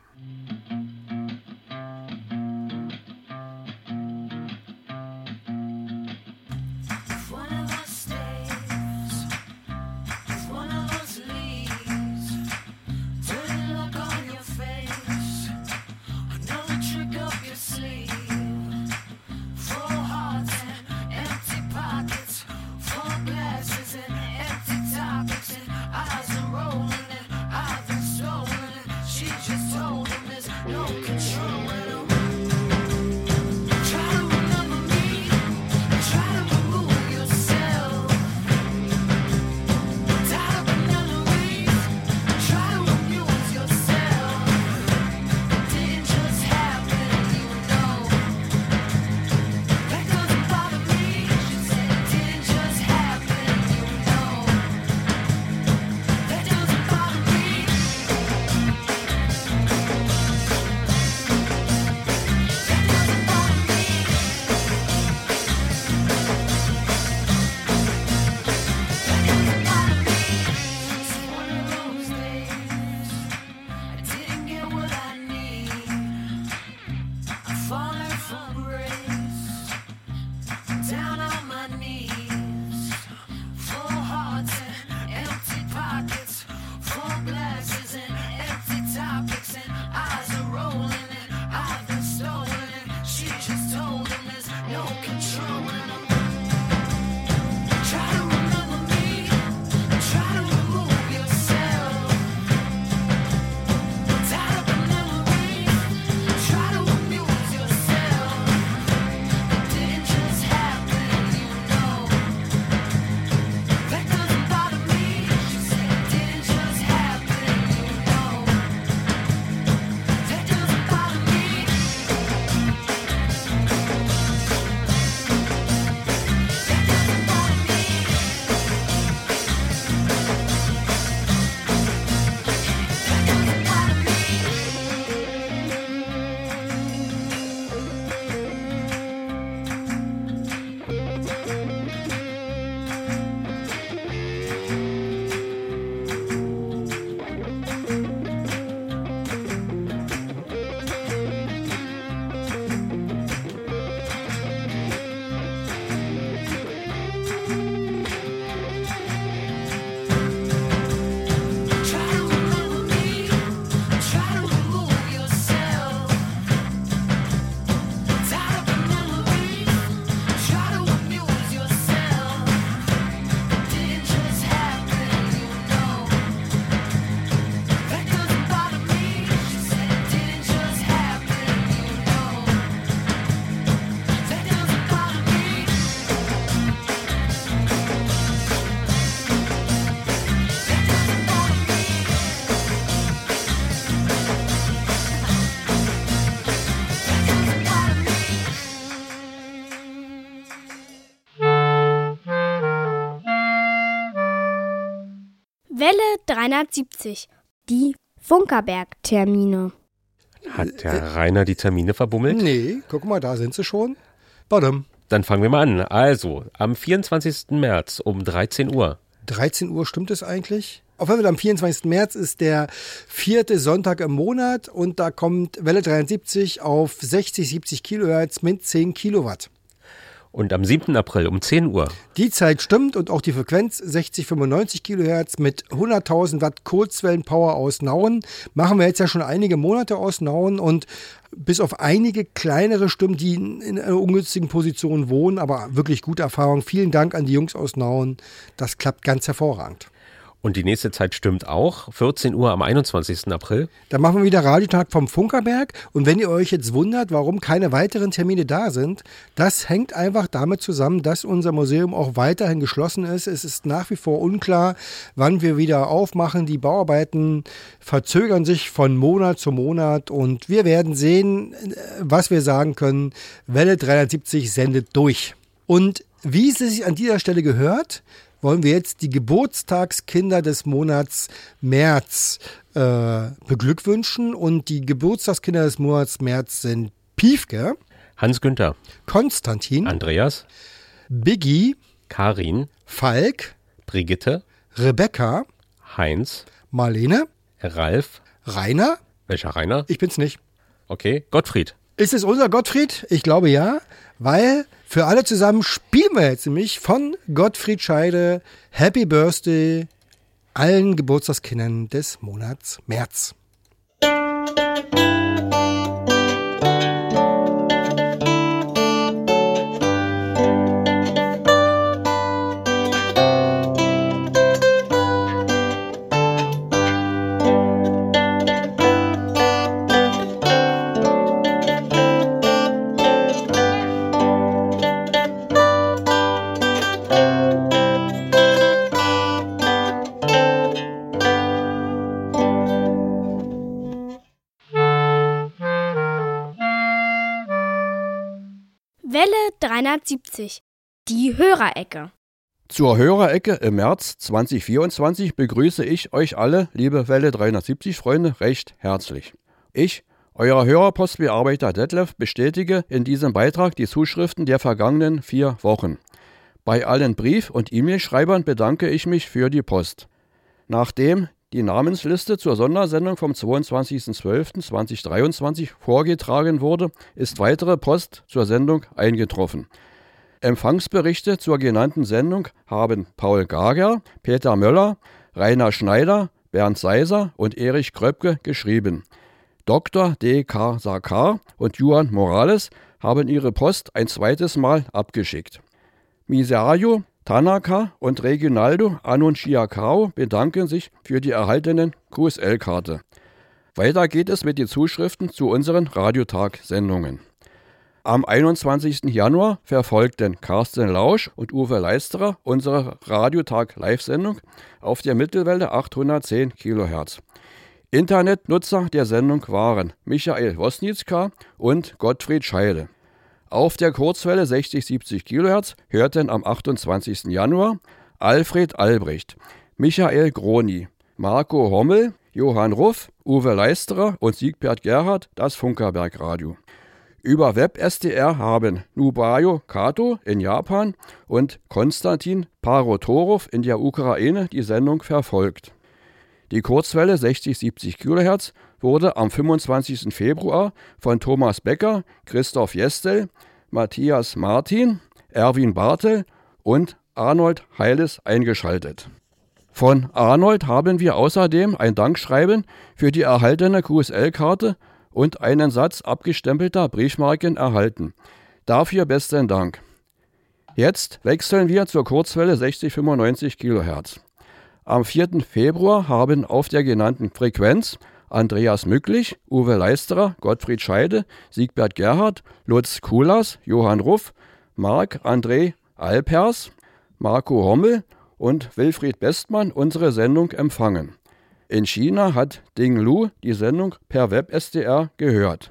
[SPEAKER 10] Eyes are rolling and I've been stolen. She just told
[SPEAKER 1] Welle dreihundertsiebzig. Die Funkerberg-Termine.
[SPEAKER 3] Hat der Rainer die Termine verbummelt?
[SPEAKER 7] Nee, guck mal, da sind sie schon. Badum.
[SPEAKER 3] Dann fangen wir mal an. Also, am vierundzwanzigsten März um dreizehn Uhr.
[SPEAKER 7] dreizehn Uhr, stimmt es eigentlich? Auf jeden Fall am vierundzwanzigsten März ist der vierte Sonntag im Monat und da kommt Welle dreihundertsiebzig auf sechzig, siebzig Kilohertz mit zehn Kilowatt.
[SPEAKER 3] Und am siebten April um zehn Uhr.
[SPEAKER 7] Die Zeit stimmt und auch die Frequenz sechzig, fünfundneunzig Kilohertz mit hunderttausend Watt Kurzwellenpower aus Nauen. Machen wir jetzt ja schon einige Monate aus Nauen und bis auf einige kleinere Stimmen, die in einer ungünstigen Position wohnen, aber wirklich gute Erfahrung. Vielen Dank an die Jungs aus Nauen. Das klappt ganz hervorragend.
[SPEAKER 3] Und die nächste Zeit stimmt auch, vierzehn Uhr am einundzwanzigsten April.
[SPEAKER 7] Da machen wir wieder Radiotag vom Funkerberg. Und wenn ihr euch jetzt wundert, warum keine weiteren Termine da sind, das hängt einfach damit zusammen, dass unser Museum auch weiterhin geschlossen ist. Es ist nach wie vor unklar, wann wir wieder aufmachen. Die Bauarbeiten verzögern sich von Monat zu Monat und wir werden sehen, was wir sagen können. Welle dreihundertsiebzig sendet durch. Und wie es sich an dieser Stelle gehört, wollen wir jetzt die Geburtstagskinder des Monats März äh, beglückwünschen. Und die Geburtstagskinder des Monats März sind Piefke,
[SPEAKER 3] Hans-Günther,
[SPEAKER 7] Konstantin,
[SPEAKER 3] Andreas,
[SPEAKER 7] Biggie,
[SPEAKER 3] Karin,
[SPEAKER 7] Falk,
[SPEAKER 3] Brigitte,
[SPEAKER 7] Rebecca,
[SPEAKER 3] Heinz,
[SPEAKER 7] Marlene,
[SPEAKER 3] Ralf.
[SPEAKER 7] Rainer.
[SPEAKER 3] Welcher Rainer?
[SPEAKER 7] Ich bin's nicht.
[SPEAKER 3] Okay, Gottfried.
[SPEAKER 7] Ist es unser Gottfried? Ich glaube ja, weil für alle zusammen spielen wir jetzt nämlich von Gottfried Scheide Happy Birthday allen Geburtstagskindern des Monats März.
[SPEAKER 1] Welle dreihundertsiebzig. Die Hörerecke.
[SPEAKER 10] Zur Hörerecke im März zweitausendvierundzwanzig begrüße ich euch alle, liebe Welle dreihundertsiebzig Freunde, recht herzlich. Ich, euer Hörerpostbearbeiter Detlef, bestätige in diesem Beitrag die Zuschriften der vergangenen vier Wochen. Bei allen Brief- und E-Mail-Schreibern bedanke ich mich für die Post. Nachdem die Namensliste zur Sondersendung vom zweiundzwanzigsten zwölften zweitausenddreiundzwanzig vorgetragen wurde, ist weitere Post zur Sendung eingetroffen. Empfangsberichte zur genannten Sendung haben Paul Gager, Peter Möller, Rainer Schneider, Bernd Seiser und Erich Kröpke geschrieben. Doktor D K Sakar und Juan Morales haben ihre Post ein zweites Mal abgeschickt. Misario, Tanaka und Reginaldo Annunciacao bedanken sich für die erhaltenen Q S L-Karte. Weiter geht es mit den Zuschriften zu unseren Radiotag-Sendungen. Am einundzwanzigsten Januar verfolgten Carsten Lausch und Uwe Leisterer unsere Radiotag-Live-Sendung auf der Mittelwelle achthundertzehn Kilohertz. Internetnutzer der Sendung waren Michael Wosnitzka und Gottfried Scheide. Auf der Kurzwelle sechzig, siebzig Kilohertz hörten am achtundzwanzigsten Januar Alfred Albrecht, Michael Groni, Marco Hommel, Johann Ruff, Uwe Leisterer und Siegbert Gerhard das Funkerberg-Radio. Über Web-S D R haben Nubayo Kato in Japan und Konstantin Parotorov in der Ukraine die Sendung verfolgt. Die Kurzwelle sechzig, siebzig Kilohertz wurde am fünfundzwanzigsten Februar von Thomas Becker, Christoph Jestel, Matthias Martin, Erwin Bartel und Arnold Heiles eingeschaltet. Von Arnold haben wir außerdem ein Dankschreiben für die erhaltene Q S L-Karte und einen Satz abgestempelter Briefmarken erhalten. Dafür besten Dank. Jetzt wechseln wir zur Kurzwelle sechzig, fünfundneunzig Kilohertz. Am vierten Februar haben auf der genannten Frequenz Andreas Mücklich, Uwe Leisterer, Gottfried Scheide, Siegbert Gerhard, Lutz Kulas, Johann Ruff, Marc André Alpers, Marco Hommel und Wilfried Bestmann unsere Sendung empfangen. In China hat Ding Lu die Sendung per Web-S D R gehört.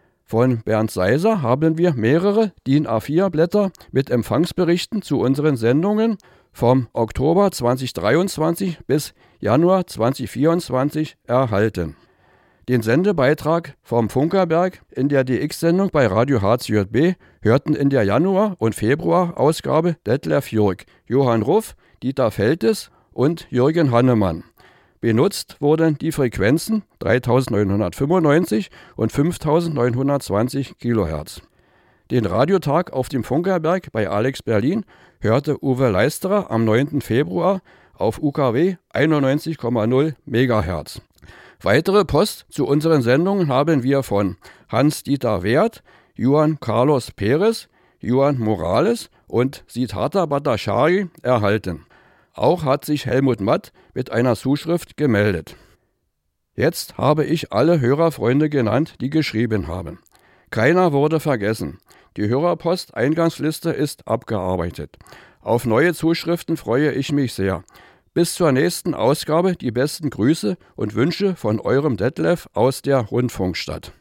[SPEAKER 10] Von Bernd Seiser haben wir mehrere D I N A vier Blätter mit Empfangsberichten zu unseren Sendungen vom Oktober zweitausenddreiundzwanzig bis Januar zweitausendvierundzwanzig erhalten. Den Sendebeitrag vom Funkerberg in der D X-Sendung bei Radio H C J B hörten in der Januar- und Februar-Ausgabe Detlef Jürg, Johann Ruff, Dieter Feltes und Jürgen Hannemann. Benutzt wurden die Frequenzen dreitausendneunhundertfünfundneunzig und fünftausendneunhundertzwanzig Kilohertz. Den Radiotag auf dem Funkerberg bei Alex Berlin hörte Uwe Leisterer am neunten Februar auf U K W einundneunzig Komma null Megahertz. Weitere Post zu unseren Sendungen haben wir von Hans-Dieter Wert, Juan Carlos Perez, Juan Morales und Siddhartha Bhattacharya erhalten. Auch hat sich Helmut Matt mit einer Zuschrift gemeldet. Jetzt habe ich alle Hörerfreunde genannt, die geschrieben haben. Keiner wurde vergessen. Die Hörerpost-Eingangsliste ist abgearbeitet. Auf neue Zuschriften freue ich mich sehr. Bis zur nächsten Ausgabe die besten Grüße und Wünsche von eurem Detlef aus der Rundfunkstadt.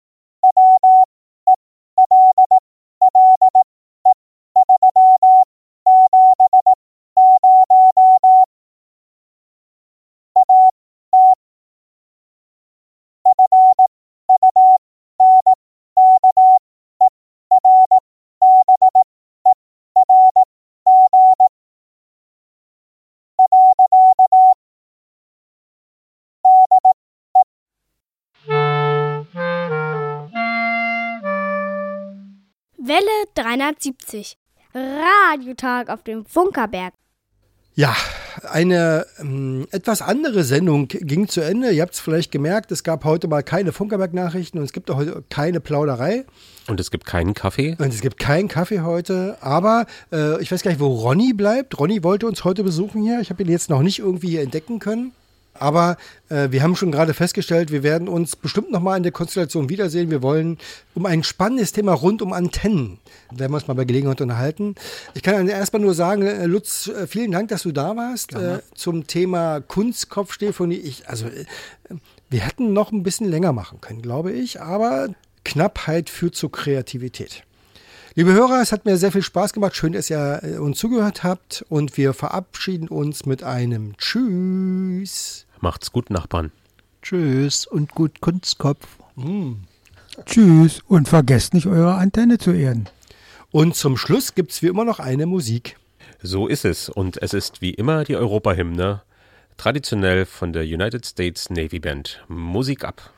[SPEAKER 1] Welle dreihundertsiebzig. Radiotag auf dem Funkerberg.
[SPEAKER 7] Ja, eine ähm, etwas andere Sendung ging zu Ende. Ihr habt es vielleicht gemerkt, es gab heute mal keine Funkerberg-Nachrichten und es gibt auch heute keine Plauderei.
[SPEAKER 3] Und es gibt keinen Kaffee.
[SPEAKER 7] Und es gibt keinen Kaffee heute, aber äh, ich weiß gar nicht, wo Ronny bleibt. Ronny wollte uns heute besuchen hier. Ich habe ihn jetzt noch nicht irgendwie hier entdecken können. Aber äh, wir haben schon gerade festgestellt, wir werden uns bestimmt nochmal in der Konstellation wiedersehen. Wir wollen um ein spannendes Thema rund um Antennen, werden wir uns mal bei Gelegenheit unterhalten. Ich kann erstmal nur sagen, äh, Lutz, äh, vielen Dank, dass du da warst äh, zum Thema Kunstkopfstereophonie. Ich, also, äh, wir hätten noch ein bisschen länger machen können, glaube ich, aber Knappheit führt zur Kreativität. Liebe Hörer, es hat mir sehr viel Spaß gemacht. Schön, dass ihr äh, uns zugehört habt und wir verabschieden uns mit einem Tschüss.
[SPEAKER 3] Macht's gut, Nachbarn.
[SPEAKER 4] Tschüss und gut Kunstkopf.
[SPEAKER 7] Mm.
[SPEAKER 9] Tschüss und vergesst nicht, eure Antenne zu erden.
[SPEAKER 7] Und zum Schluss gibt's wie immer noch eine Musik.
[SPEAKER 3] So ist es. Und es ist wie immer die Europahymne. Traditionell von der United States Navy Band. Musik ab.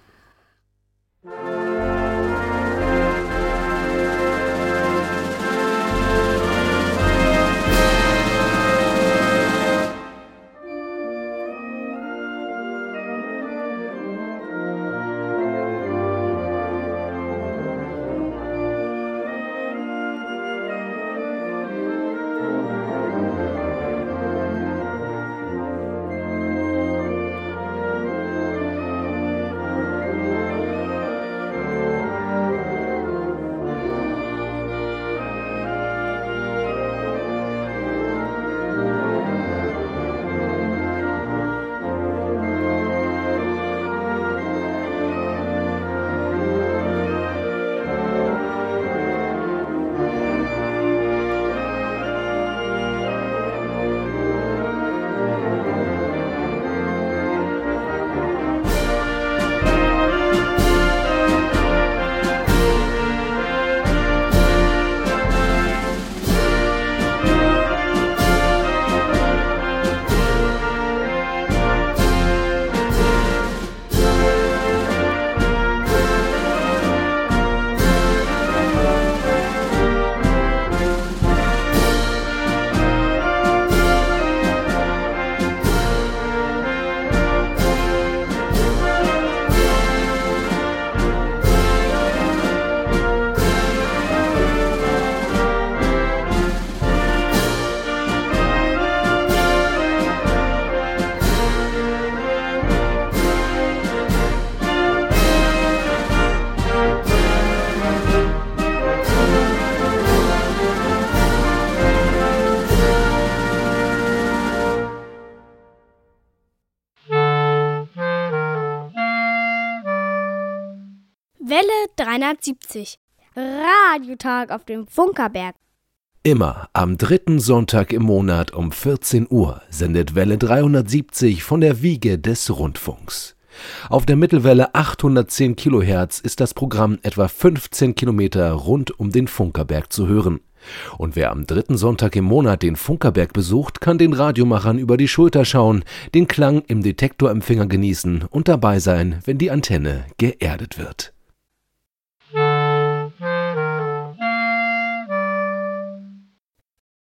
[SPEAKER 1] Welle dreihundertsiebzig. Radiotag auf dem Funkerberg.
[SPEAKER 6] Immer am dritten Sonntag im Monat um vierzehn Uhr sendet Welle dreihundertsiebzig von der Wiege des Rundfunks. Auf der Mittelwelle achthundertzehn Kilohertz ist das Programm etwa fünfzehn Kilometer rund um den Funkerberg zu hören. Und wer am dritten Sonntag im Monat den Funkerberg besucht, kann den Radiomachern über die Schulter schauen, den Klang im Detektorempfänger genießen und dabei sein, wenn die Antenne geerdet wird.